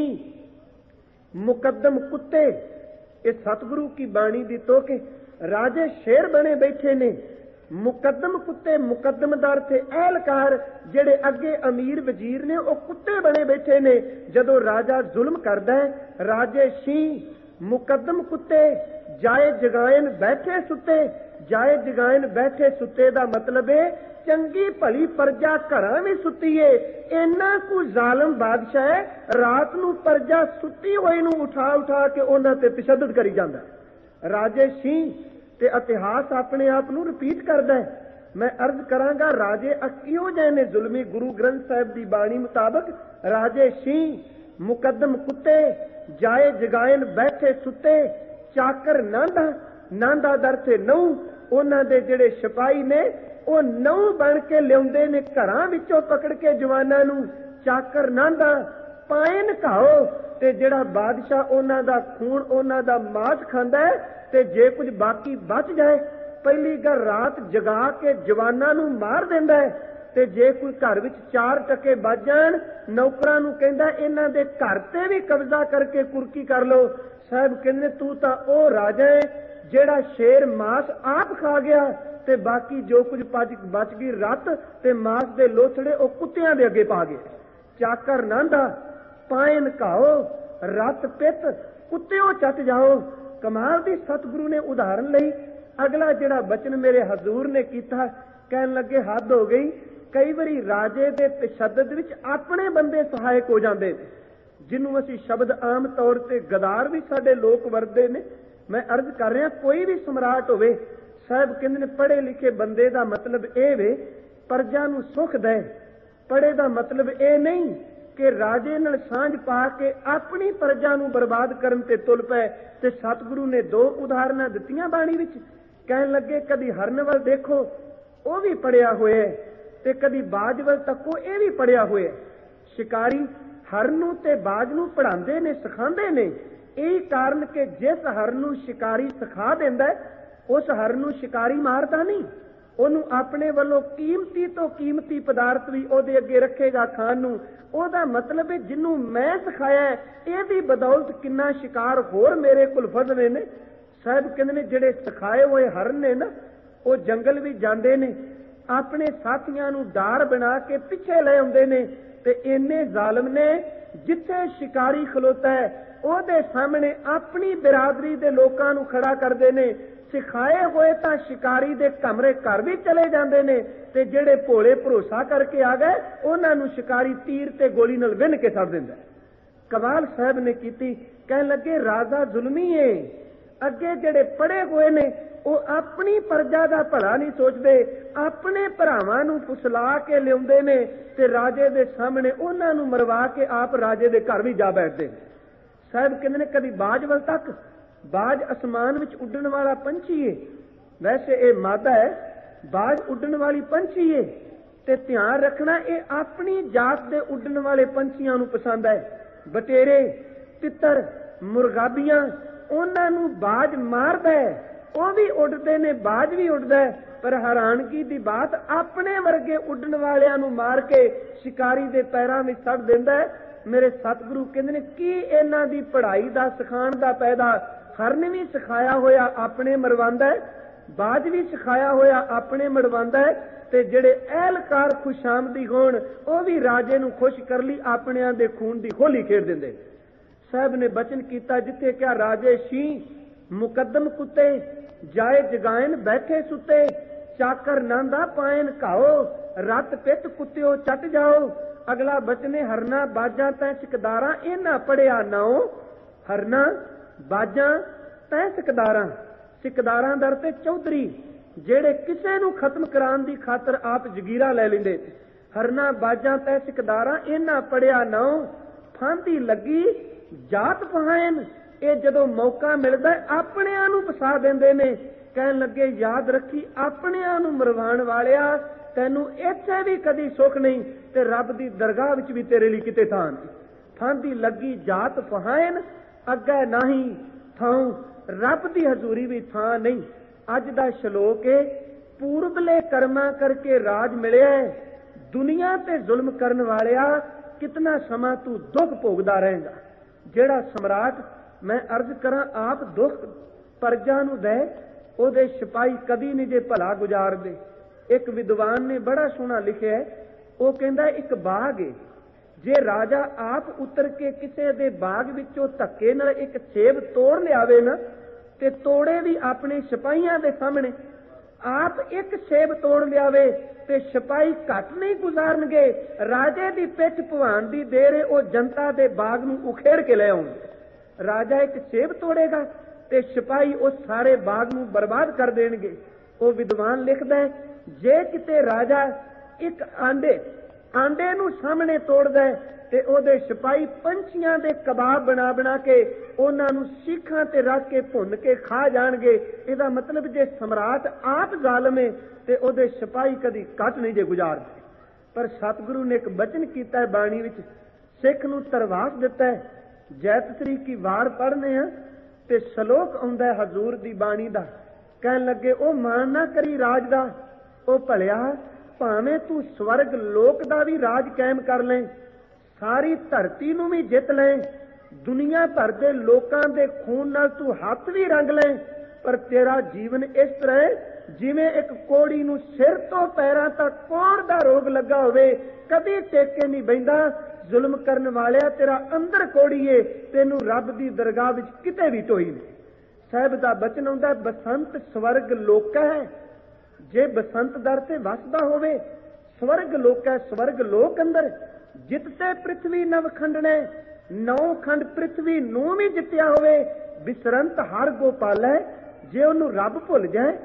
शीं मुकद्दम कुत्ते। ये सतगुरु की बाणी दी तो के राजे शेर बने बैठे ने ਮੁਕੱਦਮ ਕੁੱਤੇ, ਮੁਕੱਦਮ ਦਾ ਅਰਥ ਅਹਿਲਕਾਰ, ਜਿਹੜੇ ਅੱਗੇ ਅਮੀਰ ਵਜ਼ੀਰ ਨੇ ਉਹ ਕੁੱਤੇ ਬਣੇ ਬੈਠੇ ਨੇ। ਜਦੋਂ ਰਾਜਾ ਜ਼ੁਲਮ ਕਰਦਾ ਹੈ, ਰਾਜੇ ਸ਼ੀਂਹ ਮੁਕੱਦਮ ਕੁੱਤੇ, ਜਾਏ ਜਗਾਇਨ ਬੈਠੇ ਸੁੱਤੇ। ਜਾਏ ਜਗਾਇਨ ਬੈਠੇ ਸੁੱਤੇ ਦਾ ਮਤਲਬ ਹੈ ਚੰਗੀ ਭਲੀ ਪ੍ਰਜਾ ਘਰਾਂ ਵੀ ਸੁੱਤੀ ਏ। ਇੰਨਾ ਕੁ ਜ਼ਾਲਮ ਬਾਦਸ਼ਾਹ ਹੈ, ਰਾਤ ਨੂੰ ਪ੍ਰਜਾ ਸੁੱਤੀ ਹੋਈ ਨੂੰ ਉਠਾ ਉਠਾ ਕੇ ਉਹਨਾਂ ਤੇ ਤਸ਼ੱਦਦ ਕਰੀ ਜਾਂਦਾ। ਰਾਜੇ ਸ਼ੀਂਹ ਤੇ ਇਤਿਹਾਸ ਆਪਣੇ ਆਪ ਨੂੰ ਰਿਪੀਟ ਕਰਦਾ ਹੈ। ਮੈਂ ਅਰਜ਼ ਕਰਾਂਗਾ, ਰਾਜੇ ਕਿਹੋ ਜਿਹੇ ਨੇ ਜ਼ੁਲਮੀ? ਗੁਰੂ ਗ੍ਰੰਥ ਸਾਹਿਬ ਦੀ ਬਾਣੀ ਮੁਤਾਬਕ ਰਾਜੇ ਸ਼ੀਂਹ ਮੁਕੱਦਮ ਕੁੱਤੇ, ਜਾਏ ਜਗਾਇਨ ਬੈਠੇ ਸੁੱਤੇ, ਚਾਕਰ ਨਾਂਦਾ। ਨਾਂਦਾ ਦਰ ਤੇ ਨਹੁੰ। ਉਹਨਾਂ ਦੇ ਜਿਹੜੇ ਸਿਪਾਹੀ ਨੇ ਉਹ ਨਹੁੰ ਬਣ ਕੇ ਲਿਆਉਂਦੇ ਨੇ ਘਰਾਂ ਵਿੱਚੋਂ ਪਕੜ ਕੇ ਜਵਾਨਾਂ ਨੂੰ। ਚਾਕਰ ਨਾਂਦਾ ਪਾਇਨ ਘਾਓ। ਤੇ ਜਿਹੜਾ ਬਾਦਸ਼ਾਹ ਉਹਨਾਂ ਦਾ ਖੂਨ, ਉਹਨਾਂ ਦਾ ਮਾਸ ਖਾਂਦਾ ਹੈ, ਤੇ ਜੇ ਕੁਝ ਬਾਕੀ ਬਚ ਜਾਏ, ਪਹਿਲੀ ਗੱਲ ਰਾਤ ਜਗਾ ਕੇ ਜਵਾਨਾਂ ਨੂੰ ਮਾਰ ਦਿੰਦਾ ਹੈ। ਤੇ ਜੇ ਕੋਈ ਘਰ ਵਿੱਚ 4 ਟਕੇ ਬਚ ਜਾਣ, ਨੌਕਰਾਂ ਨੂੰ ਕਹਿੰਦਾ ਇਹਨਾਂ ਦੇ ਘਰ ਤੇ ਵੀ ਕਬਜ਼ਾ ਕਰਕੇ ਕੁਰਕੀ ਕਰ ਲਓ। ਸਾਹਿਬ ਕਹਿੰਦੇ ਤੂੰ ਤਾਂ ਉਹ ਰਾਜਾ ਹੈ ਜਿਹੜਾ ਸ਼ੇਰ ਮਾਸ ਆਪ ਖਾ ਗਿਆ, ਤੇ ਬਾਕੀ ਜੋ ਕੁਝ ਬਚ ਗਈ ਰੱਤ ਤੇ ਮਾਸ ਦੇ ਲੋਥੜੇ ਉਹ ਕੁੱਤਿਆਂ ਦੇ ਅੱਗੇ ਪਾ ਗਏ। ਚਾਕਰ ਨਾਂਦਾ ਪਾਇਨ ਘਾਓ, ਰੱਤ ਪਿੱਤ ਕੁੱਤਿਓ ਚੱਟ ਜਾਓ। ਕਮਾਲ ਦੀ ਸਤਿਗੁਰੂ ਨੇ ਉਦਾਹਰਨ ਲਈ। ਅਗਲਾ ਜਿਹੜਾ ਬਚਨ ਮੇਰੇ ਹਜ਼ੂਰ ਨੇ ਕੀਤਾ, ਕਹਿਣ ਲੱਗੇ ਹੱਦ ਹੋ ਗਈ। ਕਈ ਵਾਰੀ ਰਾਜੇ ਦੇ ਤਸ਼ੱਦਦ ਵਿੱਚ ਆਪਣੇ ਬੰਦੇ ਸਹਾਇਕ ਹੋ ਜਾਂਦੇ ਨੇ, ਜਿਹਨੂੰ ਅਸੀਂ ਸ਼ਬਦ ਆਮ ਤੌਰ ਤੇ ਗਦਾਰ ਵੀ ਸਾਡੇ ਲੋਕ ਵਰਤਦੇ ਨੇ। ਮੈਂ ਅਰਜ਼ ਕਰ ਰਿਹਾ, ਕੋਈ ਵੀ ਸਮਰਾਟ ਹੋਵੇ, ਸਾਹਿਬ ਕਹਿੰਦੇ ਨੇ ਪੜ੍ਹੇ ਲਿਖੇ ਬੰਦੇ ਦਾ ਮਤਲਬ ਇਹ ਵੇ ਪ੍ਰਜਾ ਨੂੰ ਸੁੱਖ ਦੇ। ਪੜ੍ਹੇ ਦਾ ਮਤਲਬ ਇਹ ਨਹੀਂ ਕਿ ਰਾਜੇ ਨਾਲ ਸਾਂਝ ਪਾ ਕੇ ਆਪਣੀ ਪ੍ਰਜਾ ਨੂੰ ਬਰਬਾਦ ਕਰਨ ਤੇ ਤੁਲ ਪਏ। ਤੇ ਸਤਿਗੁਰੂ ਨੇ 2 ਉਦਾਹਰਨਾਂ ਦਿੱਤੀਆਂ ਬਾਣੀ ਵਿੱਚ। ਕਹਿਣ ਲੱਗੇ ਕਦੀ ਹਰਨ ਵੱਲ ਦੇਖੋ, ਉਹ ਵੀ ਪੜਿਆ ਹੋਇਆ, ਤੇ ਕਦੀ ਬਾਜ ਵੱਲ ਤੱਕੋ, ਇਹ ਵੀ ਪੜਿਆ ਹੋਇਆ। ਸ਼ਿਕਾਰੀ ਹਰਨ ਨੂੰ ਤੇ ਬਾਜ ਨੂੰ ਪੜ੍ਹਾਉਂਦੇ ਨੇ, ਸਿਖਾਉਂਦੇ ਨੇ। ਇਹ ਕਾਰਨ ਕਿ ਜਿਸ ਹਰਨ ਨੂੰ ਸ਼ਿਕਾਰੀ ਸਿਖਾ ਦਿੰਦਾ, ਉਸ ਹਰਨ ਨੂੰ ਸ਼ਿਕਾਰੀ ਮਾਰਦਾ ਨਹੀਂ, ਉਹਨੂੰ ਆਪਣੇ ਵੱਲੋਂ ਕੀਮਤੀ ਤੋਂ ਕੀਮਤੀ ਪਦਾਰਥ ਵੀ ਉਹਦੇ ਅੱਗੇ ਰੱਖੇਗਾ ਖਾਣ ਨੂੰ। ਉਹਦਾ ਮਤਲਬ ਹੈ ਜਿਹਨੂੰ ਮੈਂ ਸਿਖਾਇਆ, ਇਹਦੀ ਬਦੌਲਤ ਕਿੰਨਾ ਸ਼ਿਕਾਰ ਹੋਰ ਮੇਰੇ ਕੋਲ ਫੜਨੇ ਨੇ। ਸਾਹਿਬ ਕਹਿੰਦੇ ਨੇ ਜਿਹੜੇ ਸਿਖਾਏ ਹੋਏ ਹਰਨ ਨੇ ਨਾ, ਉਹ ਜੰਗਲ ਵੀ ਜਾਂਦੇ ਨੇ, ਆਪਣੇ ਸਾਥੀਆਂ ਨੂੰ ਡਾਰ ਬਣਾ ਕੇ ਪਿੱਛੇ ਲੈ ਆਉਂਦੇ ਨੇ। ਤੇ ਇੰਨੇ ਜ਼ਾਲਮ ਨੇ, ਜਿੱਥੇ ਸ਼ਿਕਾਰੀ ਖਲੋਤਾ ਹੈ ਉਹਦੇ ਸਾਹਮਣੇ ਆਪਣੀ ਬਿਰਾਦਰੀ ਦੇ ਲੋਕਾਂ ਨੂੰ ਖੜਾ ਕਰਦੇ ਨੇ। ਸਿਖਾਏ ਹੋਏ ਤਾਂ ਸ਼ਿਕਾਰੀ ਦੇ ਕਮਰੇ ਘਰ ਵੀ ਚਲੇ ਜਾਂਦੇ ਨੇ, ਤੇ ਜਿਹੜੇ ਭੋਲੇ ਭਰੋਸਾ ਕਰਕੇ ਆ ਗਏ ਉਹਨਾਂ ਨੂੰ ਸ਼ਿਕਾਰੀ ਤੀਰ ਤੇ ਗੋਲੀ ਨਾਲ ਵਿੰਨ ਕੇ ਛੱਡ ਦਿੰਦਾ। ਕਮਾਲ ਸਾਹਿਬ ਨੇ ਕੀਤੀ। ਕਹਿਣ ਲੱਗੇ ਰਾਜਾ ਜ਼ੁਲਮੀ ਏ। ਅੱਗੇ ਜਿਹੜੇ ਪੜ੍ਹੇ ਹੋਏ ਨੇ ਉਹ ਆਪਣੀ ਪ੍ਰਜਾ ਦਾ ਭਲਾ ਨਹੀਂ ਸੋਚਦੇ, ਆਪਣੇ ਭਰਾਵਾਂ ਨੂੰ ਫੁਸਲਾ ਕੇ ਲਿਆਉਂਦੇ ਨੇ, ਤੇ ਰਾਜੇ ਦੇ ਸਾਹਮਣੇ ਉਹਨਾਂ ਨੂੰ ਮਰਵਾ ਕੇ ਆਪ ਰਾਜੇ ਦੇ ਘਰ ਵੀ ਜਾ ਬੈਠਦੇ। ਸਾਹਿਬ ਕਹਿੰਦੇ ਨੇ ਕਦੀ ਬਾਜ ਵੱਲ ਤੱਕ। ਬਾਜ ਅਸਮਾਨ ਵਿੱਚ ਉੱਡਣ ਵਾਲਾ ਪੰਛੀ ਏ। ਵੈਸੇ ਇਹ ਮਾਦਾ ਹੈ, ਬਾਜ ਉੱਡਣ ਵਾਲੀ ਪੰਛੀ ਏ, ਤੇ ਧਿਆਨ ਰੱਖਣਾ ਇਹ ਆਪਣੀ ਜਾਤ ਦੇ ਉੱਡਣ ਵਾਲੇ ਪੰਛੀਆਂ ਨੂੰ ਪਸੰਦ ਹੈ। ਬਟੇਰੇ, ਤਿੱਤਰ, ਮੁਰਗਾਬੀਆਂ, ਉਹਨਾਂ ਨੂੰ ਬਾਜ ਮਾਰਦਾ ਹੈ, ਉਹ ਵੀ ਉੱਡਦੇ ਨੇ, ਬਾਜ ਵੀ ਉੱਡਦਾ ਹੈ। ਪਰ ਹੈਰਾਨਗੀ ਦੀ ਬਾਤ, ਆਪਣੇ ਵਰਗੇ ਉੱਡਣ ਵਾਲਿਆਂ ਨੂੰ ਮਾਰ ਕੇ ਸ਼ਿਕਾਰੀ ਦੇ ਪੈਰਾਂ ਵਿੱਚ ਸੱਟ ਦਿੰਦਾ ਹੈ। ਮੇਰੇ ਸਤਿਗੁਰੂ ਕਹਿੰਦੇ ਨੇ ਕੀ ਇਹਨਾਂ ਦੀ ਪੜ੍ਹਾਈ ਦਾ ਸਿਖਾਉਣ ਦਾ ਪੈਦਾ? ਹਰਨ ਵੀ ਸਿਖਾਇਆ ਹੋਇਆ ਆਪਣੇ ਮਰਵਾਉਂਦਾ ਹੈ, ਬਾਜ ਵੀ ਸਿਖਾਇਆ ਹੋਇਆ ਆਪਣੇ ਮਰਵਾਉਂਦਾ ਹੈ, ਤੇ ਜਿਹੜੇ ਅਹਿਲਕਾਰ ਖੁਸ਼ਾਮਦੀ ਹੋਣ ਉਹ ਵੀ ਰਾਜੇ ਨੂੰ ਖੁਸ਼ ਕਰ ਲਈ ਆਪਣਿਆਂ ਦੇ ਖੂਨ ਦੀ ਹੋਲੀ ਖੇਡ ਦਿੰਦੇ। ਸਾਹਿਬ ਨੇ ਬਚਨ ਕੀਤਾ ਜਿੱਥੇ ਕਿਹਾ ਰਾਜੇ ਸ਼ੀਂਹ ਮੁਕੱਦਮ ਕੁੱਤੇ, ਜਾਏ ਜਗਾਇਨ ਬੈਠੇ ਸੁੱਤੇ, ਚਾਕਰ ਨਾਂਦਾ ਪਾਇਨ ਘਾਓ, ਰੱਤ ਪਿੱਤ ਕੁੱਤਿਓ ਚੱਟ ਜਾਓ। ਅਗਲਾ ਬਚਨੇ ਹਰਨਾ ਬਾਜਾਂ ਤੈ ਸਿਕਦਾਰਾਂ, ਇਹਨਾਂ ਪੜਿਆ ਨਾਉ। ਹਰਨਾ ਬਾਜਾਂ ਤੈ ਸਿਕਦਾਰਾਂ, ਸਿਕਦਾਰਾਂ ਦਰ ਤੇ ਚੌਧਰੀ, ਜਿਹੜੇ ਕਿਸੇ ਨੂੰ ਖਤਮ ਕਰਾਉਣ ਦੀ ਖਾਤਰ ਆਪ ਜਗੀਰਾ ਲੈ ਲੈਂਦੇ। ਹਰਨਾ ਬਾਜਾਂ ਤੈ ਸਿਕਦਾਰਾਂ, ਇਹਨਾਂ ਪੜਿਆ ਨਾਉ। ਫਾਂਦੀ ਲੱਗੀ ਜਾਤ ਪਹਾਇਨ, ਇਹ ਜਦੋਂ ਮੌਕਾ ਮਿਲਦਾ ਆਪਣਿਆਂ ਨੂੰ ਫਸਾ ਦਿੰਦੇ ਨੇ। ਕਹਿਣ ਲੱਗੇ ਯਾਦ ਰੱਖੀ ਆਪਣਿਆਂ ਨੂੰ ਮਰਵਾਉਣ ਵਾਲਿਆ, ਤੈਨੂੰ ਇੱਥੇ ਵੀ ਕਦੀ ਸੁੱਖ ਨਹੀਂ, ਤੇ ਰੱਬ ਦੀ ਦਰਗਾਹ ਵਿੱਚ ਵੀ ਤੇਰੇ ਲਈ ਕਿਤੇ ਥਾਂ ਨਹੀਂ। ਫਾਂਦੀ ਲੱਗੀ ਜਾਤ ਪਹਾਇਨ, ਅੱਗੇ ਨਹੀਂ ਥਾਂ, ਰੱਬ ਦੀ ਹਜ਼ੂਰੀ ਵੀ ਥਾਂ ਨਹੀਂ। ਅੱਜ ਦਾ ਸ਼ਲੋਕ ਹੈ, ਪੂਰਬਲੇ ਕਰਮਾਂ ਕਰਕੇ ਰਾਜ ਮਿਲਿਆ, ਦੁਨੀਆ ਤੇ ਜ਼ੁਲਮ ਕਰਨ ਵਾਲਿਆ ਕਿਤਨਾ ਸਮਾਂ ਤੂੰ ਦੁੱਖ ਭੋਗਦਾ ਰਹੇਗਾ। ਜਿਹੜਾ ਸਮਰਾਟ, ਮੈਂ ਅਰਜ਼ ਕਰਾਂ, ਆਪ ਦੁੱਖ ਪ੍ਰਜਾ ਨੂੰ ਦੇ, ਉਹਦੇ ਸਿਪਾਹੀ ਕਦੀ ਨਹੀਂ ਜੇ ਭਲਾ ਗੁਜ਼ਾਰਦੇ। ਇੱਕ ਵਿਦਵਾਨ ਨੇ ਬੜਾ ਸੋਹਣਾ ਲਿਖਿਆ, ਉਹ ਕਹਿੰਦਾ ਇੱਕ ਬਾਗ ਹੈ, ਜੇ ਰਾਜਾ ਆਪ ਉਤਰ ਕੇ ਕਿਸੇ ਦੇ ਬਾਗ ਵਿੱਚੋਂ ਧੱਕੇ ਨਾਲ ਇੱਕ ਸੇਬ ਤੋੜ ਲਿਆਵੇ ਨਾ, ਤੇ ਤੋੜੇ ਵੀ ਆਪਣੇ ਸਿਪਾਹੀਆਂ ਦੇ ਸਾਹਮਣੇ, ਆਪ ਇੱਕ ਸੇਬ ਤੋੜ ਲਿਆਵੇ ਤੇ ਸਿਪਾਹੀ ਘੱਟ ਨਹੀਂ ਗੁਜ਼ਾਰਨਗੇ। ਰਾਜੇ ਦੀ ਪਿੱਠ ਭਵਾਨ ਦੀ ਦੇਰ ਹੈ, ਉਹ ਜਨਤਾ ਦੇ ਬਾਗ ਨੂੰ ਉਖੇੜ ਕੇ ਲੈ ਆਉਣਗੇ। ਰਾਜਾ ਇੱਕ ਸੇਬ ਤੋੜੇਗਾ ਤੇ ਸਿਪਾਹੀ ਉਸ ਸਾਰੇ ਬਾਗ ਨੂੰ ਬਰਬਾਦ ਕਰ ਦੇਣਗੇ। ਉਹ ਵਿਦਵਾਨ ਲਿਖਦਾ ਹੈ, ਜੇ ਕਿਤੇ ਰਾਜਾ ਇੱਕ ਆਂਡੇ ਨੂੰ ਸਾਹਮਣੇ ਤੋੜਦਾ ਤੇ ਉਹਦੇ ਸਿਪਾਹੀ ਪੰਛੀਆਂ ਦੇ ਕਬਾਬ ਬਣਾ ਬਣਾ ਕੇ ਉਹਨਾਂ ਨੂੰ ਸੀਖਾਂ ਤੇ ਰੱਖ ਕੇ ਭੁੰਨ ਕੇ ਖਾ ਜਾਣਗੇ। ਇਹਦਾ ਮਤਲਬ ਜੇ ਸਮਰਾਟ ਆਪ ਜ਼ਾਲਮ ਹੈ ਤੇ ਉਹਦੇ ਸਿਪਾਹੀ ਕਦੀ ਘੱਟ ਨਹੀਂ ਜੇ ਗੁਜ਼ਾਰਦੇ। ਪਰ ਸਤਿਗੁਰੂ ਨੇ ਇੱਕ ਬਚਨ ਕੀਤਾ ਹੈ ਬਾਣੀ ਵਿੱਚ, ਸਿੱਖ ਨੂੰ ਧਰਵਾਸ ਦਿੱਤਾ ਹੈ। ਜੈਤ ਸ੍ਰੀ ਕੀ ਵਾਰ ਪੜ੍ਹਨੇ ਆ ਤੇ ਸ਼ਲੋਕ ਆਉਂਦਾ ਹਜ਼ੂਰ ਦੀ ਬਾਣੀ ਦਾ, ਕਹਿਣ ਲੱਗੇ, ਉਹ ਮਾਣ ਨਾ ਕਰੀ ਰਾਜ ਦਾ, ਉਹ ਭਲਿਆ ਭਾਵੇਂ ਤੂੰ ਸਵਰਗ ਲੋਕ ਦਾ ਵੀ ਰਾਜ ਕਾਇਮ ਕਰ ਲੈ, ਸਾਰੀ ਧਰਤੀ ਨੂੰ ਵੀ ਜਿੱਤ ਲੈ, ਦੁਨੀਆ ਭਰ ਦੇ ਲੋਕਾਂ ਦੇ ਖੂਨ ਨਾਲ ਤੂੰ ਹੱਥ ਵੀ ਰੰਗ ਲੈ, ਪਰ ਤੇਰਾ ਜੀਵਨ ਇਸ ਤਰ੍ਹਾਂ ਹੈ ਜਿਵੇਂ ਇੱਕ ਕੋੜੀ ਨੂੰ ਸਿਰ ਤੋਂ ਪੈਰਾਂ ਤੱਕ ਕੋੜ ਦਾ ਰੋਗ ਲੱਗਾ ਹੋਵੇ, ਕਦੀ ਟੇਕੇ ਨਹੀਂ ਬਹਿੰਦਾ। ਜ਼ੁਲਮ ਕਰਨ ਵਾਲਿਆ, ਤੇਰਾ ਅੰਦਰ ਕੋੜੀਏ, ਤੈਨੂੰ ਰੱਬ ਦੀ ਦਰਗਾਹ ਵਿੱਚ ਕਿਤੇ ਵੀ ਢੋਈ ਨਹੀਂ। ਸਾਹਿਬ ਦਾ ਬਚਨ ਆਉਂਦਾ, ਬਸੰਤ ਸਵਰਗ ਲੋਕ ਹੈ। ਜੇ ਬਸੰਤ ਦਰ ਤੇ ਵਸਦਾ ਹੋਵੇ, ਸਵਰਗ ਲੋਕ ਹੈ, ਸਵਰਗ ਲੋਕ ਅੰਦਰ ਜਿੱਤੇ ਪ੍ਰਿਥਵੀ ਨਵ ਖੰਡਣੇ, 9 ਖੰਡ ਪ੍ਰਿਥਵੀ ਨੂੰ ਵੀ ਜਿੱਤਿਆ ਹੋਵੇ। ਬਿਸਰੰਤ ਹਰ ਗੋਪਾਲੈ, ਜੇ ਉਹਨੂੰ ਰੱਬ ਭੁੱਲ ਜਾਏ,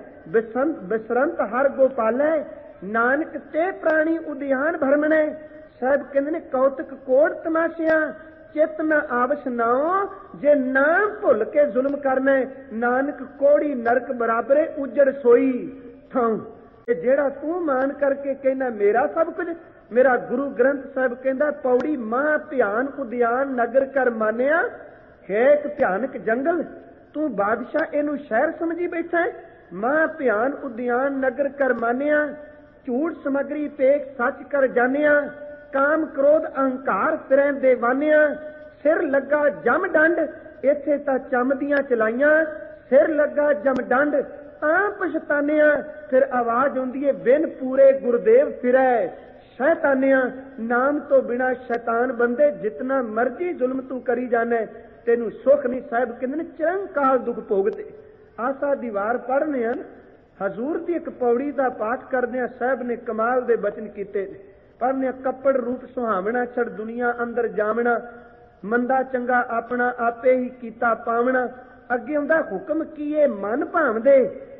ਬਿਸਰੰਤ ਹਰ ਗੋਪਾਲੈ, ਨਾਨਕ ਤੇ ਪ੍ਰਾਣੀ ਉਦਿਆਨ ਭਰਮਣੇ। ਸਾਹਿਬ ਕਹਿੰਦੇ ਨੇ, ਕੌਤਕ ਕੋੜ ਤਮਾਸ਼ਿਆਂ ਚਿੱਤ ਨਾ ਆਵਸ਼ ਨਾਓ, ਜੇ ਨਾਮ ਭੁੱਲ ਕੇ ਜ਼ੁਲਮ ਕਰਨਾ, ਨਾਨਕ ਕੋੜੀ ਨਰਕ ਬਰਾਬਰੇ ਉਜੜ ਸੋਈ ਥਾਂ। ਤੇ ਜਿਹੜਾ ਤੂੰ ਮਾਨ ਕਰਕੇ ਕਹਿੰਦਾ ਮੇਰਾ ਸਭ ਕੁਝ, ਮੇਰਾ ਗੁਰੂ ਗ੍ਰੰਥ ਸਾਹਿਬ ਕਹਿੰਦਾ ਪੌੜੀ, ਮਹਾ ਧਿਆਨ ਉਦਿਆਨ ਨਗਰ ਕਰ ਮਾਨਿਆ, ਹੈ ਇੱਕ ਭਿਆਨਕ ਜੰਗਲ, ਤੂੰ ਬਾਦਸ਼ਾਹ ਇਹਨੂੰ ਸ਼ਹਿਰ ਸਮਝੀ ਬੈਠਾ। ਮਹਾ ਧਿਆਨ ਉਦਿਆਨ ਨਗਰ ਕਰ ਮਾਨਿਆ, ਝੂਠ ਸਮਗਰੀ ਪੇਖ ਸੱਚ ਕਰ ਜਾਣਿਆ, ਕਾਮ ਕ੍ਰੋਧ ਅਹੰਕਾਰ ਫਿਰੈਂ ਦੇਵਾਨਿਆ, ਸਿਰ ਲੱਗਾ ਜਮ ਡੰਡ, ਇੱਥੇ ਤਾਂ ਚਮਦੀਆਂ ਚਲਾਈਆਂ, ਸਿਰ ਲੱਗਾ ਜਮ ਡੰਡ ਤਾਂ ਪਛਤਾਨਿਆ। ਫਿਰ ਆਵਾਜ਼ ਆਉਂਦੀ ਹੈ, ਬਿਨ ਪੂਰੇ ਗੁਰਦੇਵ ਫਿਰੈ ਸ਼ੈਤਾਨਿਆ, ਨਾਮ ਤੋਂ ਬਿਨਾ ਸ਼ੈਤਾਨ ਬੰਦੇ, ਜਿਤਨਾ ਮਰਜੀ ਜ਼ੁਲਮ ਤੂੰ ਕਰੀ ਜਾਣਾ, ਤੈਨੂੰ ਸੁੱਖ ਨਹੀਂ। ਸਾਹਿਬ ਕਹਿੰਦੇ ਨੇ, ਚਿਰੰਕਾਲ ਦੁੱਖ ਭੋਗਤੇ। ਆਸਾ ਦੀ ਵਾਰ ਪੜ੍ਹਨੇ ਹਨ, ਹਜ਼ੂਰ ਦੀ ਇੱਕ ਪੌੜੀ ਦਾ ਪਾਠ ਕਰਦੇ ਆ। ਸਾਹਿਬ ਨੇ ਕਮਾਲ ਦੇ ਬਚਨ ਕੀਤੇ, ਪੜ੍ਹਨੇ, ਕੱਪੜ ਰੂਪ ਸੁਹਾਵਣਾ, ਛੜ ਦੁਨੀਆ ਅੰਦਰ ਜਾਵਣਾ, ਮੰਦਾ ਚੰਗਾ ਆਪਣਾ ਆਪੇ ਹੀ ਕੀਤਾ ਪਾਵਣਾ। ਅੱਗੇ ਆਉਂਦਾ, ਹੁਕਮ ਕੀਏ ਮਨ ਭਾਵਦੇ,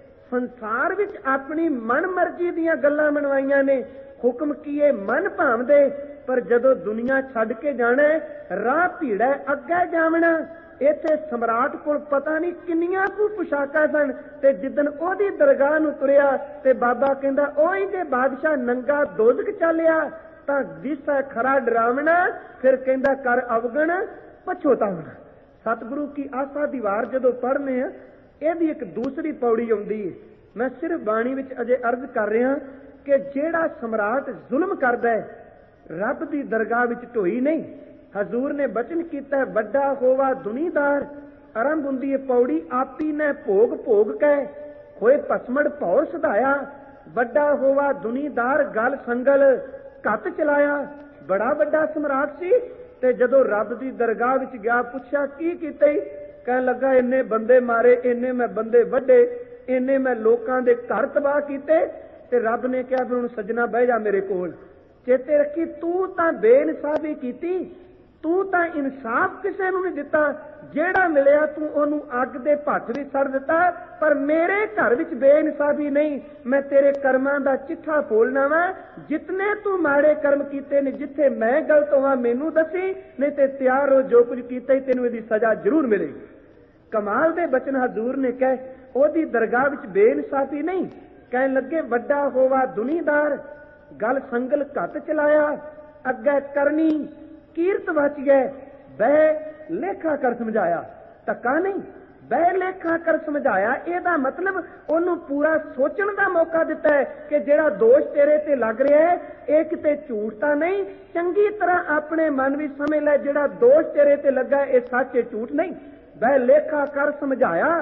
ਸੰਸਾਰ ਵਿੱਚ ਆਪਣੀ ਮਨ ਮਰਜ਼ੀ ਦੀਆਂ ਗੱਲਾਂ ਮਨਵਾਈਆਂ ਨੇ, ਹੁਕਮ ਕੀਏ ਮਨ ਭਾਵਦੇ, ਪਰ ਜਦੋਂ ਦੁਨੀਆ ਛੱਡ ਕੇ ਜਾਣਾ, ਰਾਹ ਭੀੜਾ ਅੱਗੇ ਜਾਵਣਾ। ਇੱਥੇ ਸਮਰਾਟ ਕੋਲ ਪਤਾ ਨਹੀਂ ਕਿੰਨੀਆਂ ਕੁ ਪੁਸ਼ਾਕਾਂ ਸਨ, ਤੇ ਜਿੱਦਣ ਉਹਦੀ ਦਰਗਾਹ ਨੂੰ ਤੁਰਿਆ ਤੇ ਬਾਬਾ ਕਹਿੰਦਾ, ਉਹੀ ਜੇ ਬਾਦਸ਼ਾਹ ਨੰਗਾ ਦੋਜ਼ਖ ਚਾਲਿਆ, ਤਾਂ ਦਿਸਾ ਖਰਾ ਡਰਾਵਣਾ, ਫਿਰ ਕਹਿੰਦਾ ਕਰ ਅਵਗਣ ਪਛੋਤਾਵਣਾ। ਸਤਿਗੁਰੂ ਕੀ ਆਸਾ ਦੀ ਵਾਰ ਜਦੋਂ ਪੜ੍ਹਨੇ ਆ, ਇਹਦੀ ਇੱਕ ਦੂਸਰੀ ਪੌੜੀ ਆਉਂਦੀ ਹੈ। ਮੈਂ ਸਿਰਫ ਬਾਣੀ ਵਿੱਚ ਅਜੇ ਅਰਜ਼ ਕਰ ਰਿਹਾ ਕਿ ਜਿਹੜਾ ਸਮਰਾਟ ਜ਼ੁਲਮ ਕਰਦਾ ਹੈ, ਰੱਬ ਦੀ ਦਰਗਾਹ ਵਿੱਚ ਢੋਈ ਨਹੀਂ। ਹਜ਼ੂਰ ਨੇ ਬਚਨ ਕੀਤਾ, ਵੱਡਾ ਹੋਵਾ ਦੁਨੀਦਾਰ। ਆਰੰਭ ਹੁੰਦੀ ਹੈ ਪੌੜੀ, ਆਪੀ ਨੇ ਭੋਗ ਭੋਗ ਕੇ ਹੋਏ ਭਸਮੜ ਭੌਰ ਸਧਾਇਆ, ਵੱਡਾ ਹੋਵਾ ਦੁਨੀਦਾਰ ਗਲ ਸੰਗਲ ਘੱਤ ਚਲਾਇਆ। ਬੜਾ ਵੱਡਾ ਸਮਰਾਟ ਸੀ, ਤੇ ਜਦੋਂ ਰੱਬ ਦੀ ਦਰਗਾਹ ਵਿੱਚ ਗਿਆ, ਪੁੱਛਿਆ ਕੀ ਕੀਤਾ? ਕਹਿਣ ਲੱਗਾ, ਇੰਨੇ ਬੰਦੇ ਮਾਰੇ, ਇੰਨੇ ਮੈਂ ਬੰਦੇ ਵੱਢੇ, ਇੰਨੇ ਮੈਂ ਲੋਕਾਂ ਦੇ ਘਰ ਤਬਾਹ ਕੀਤੇ। ਤੇ ਰੱਬ ਨੇ ਕਿਹਾ, ਫਿਰ ਹੁਣ ਸੱਜਣਾ ਬਹਿ ਜਾ ਮੇਰੇ ਕੋਲ, ਚੇਤੇ ਰੱਖੀ, ਤੂੰ ਤਾਂ ਬੇਇਨਸਾਫੀ ਕੀਤੀ, ਤੂੰ ਤਾਂ ਇਨਸਾਫ ਕਿਸੇ ਨੂੰ ਨਹੀਂ ਦਿੱਤਾ, ਜਿਹੜਾ ਮਿਲਿਆ ਤੂੰ ਉਹਨੂੰ ਅੱਗ ਦੇ ਭੱਠ ਵਿੱਚ ਸੜ ਦਿੱਤਾ, ਪਰ ਮੇਰੇ ਘਰ ਵਿੱਚ ਬੇਇਨਸਾਫੀ ਨਹੀਂ। ਮੈਂ ਤੇਰੇ ਕਰਮਾਂ ਦਾ ਚਿੱਠਾ ਫੋਲਣਾ ਵਾ, ਜਿਤਨੇ ਤੂੰ ਮਾੜੇ ਕਰਮ ਕੀਤੇ ਨੇ, ਜਿੱਥੇ ਮੈਂ ਗਲਤ ਹੋਵਾਂ ਮੈਨੂੰ ਦੱਸੀ, ਨਹੀਂ ਤੇ ਤਿਆਰ ਹੋ, ਜੋ ਕੁਝ ਕੀਤਾ ਹੀ ਤੈਨੂੰ ਇਹਦੀ ਸਜ਼ਾ ਜ਼ਰੂਰ ਮਿਲੇਗੀ। ਕਮਾਲ ਦੇ ਬਚਨ ਹਜ਼ੂਰ ਨੇ ਕਹੇ, ਉਹਦੀ ਦਰਗਾਹ ਵਿੱਚ ਬੇਇਨਸਾਫੀ ਨਹੀਂ। ਕਹਿਣ ਲੱਗੇ, ਵੱਡਾ ਹੋਵਾ ਦੁਨੀਦਾਰ ਗਲ ਸੰਗਲ ਘੱਟ ਚਲਾਇਆ, ਅੱਗੇ ਕਰਨੀ ਕੀਰਤ ਬਚ ਗਏ, ਬਹਿ ਲੇਖਾ ਕਰ ਸਮਝਾਇਆ। ਧੱਕਾ ਨਹੀਂ, ਬਹਿ ਲੇਖਾ ਕਰ ਸਮਝਾਇਆ। ਇਹਦਾ ਮਤਲਬ ਉਹਨੂੰ ਪੂਰਾ ਸੋਚਣ ਦਾ ਮੌਕਾ ਦਿੱਤਾ ਹੈ ਕਿ ਜਿਹੜਾ ਦੋਸ਼ ਤੇਰੇ ਤੇ ਲੱਗ ਰਿਹਾ ਹੈ, ਇਹ ਕਿਤੇ ਝੂਠ ਤਾਂ ਨਹੀਂ। ਚੰਗੀ ਤਰ੍ਹਾਂ ਆਪਣੇ ਮਨ ਵਿੱਚ ਸਮਝ ਲੈ, ਜਿਹੜਾ ਦੋਸ਼ ਤੇਰੇ ਤੇ ਲੱਗਾ ਇਹ ਸੱਚ ਹੈ, ਝੂਠ ਨਹੀਂ। ਬਹਿ ਲੇਖਾ ਕਰ ਸਮਝਾਇਆ,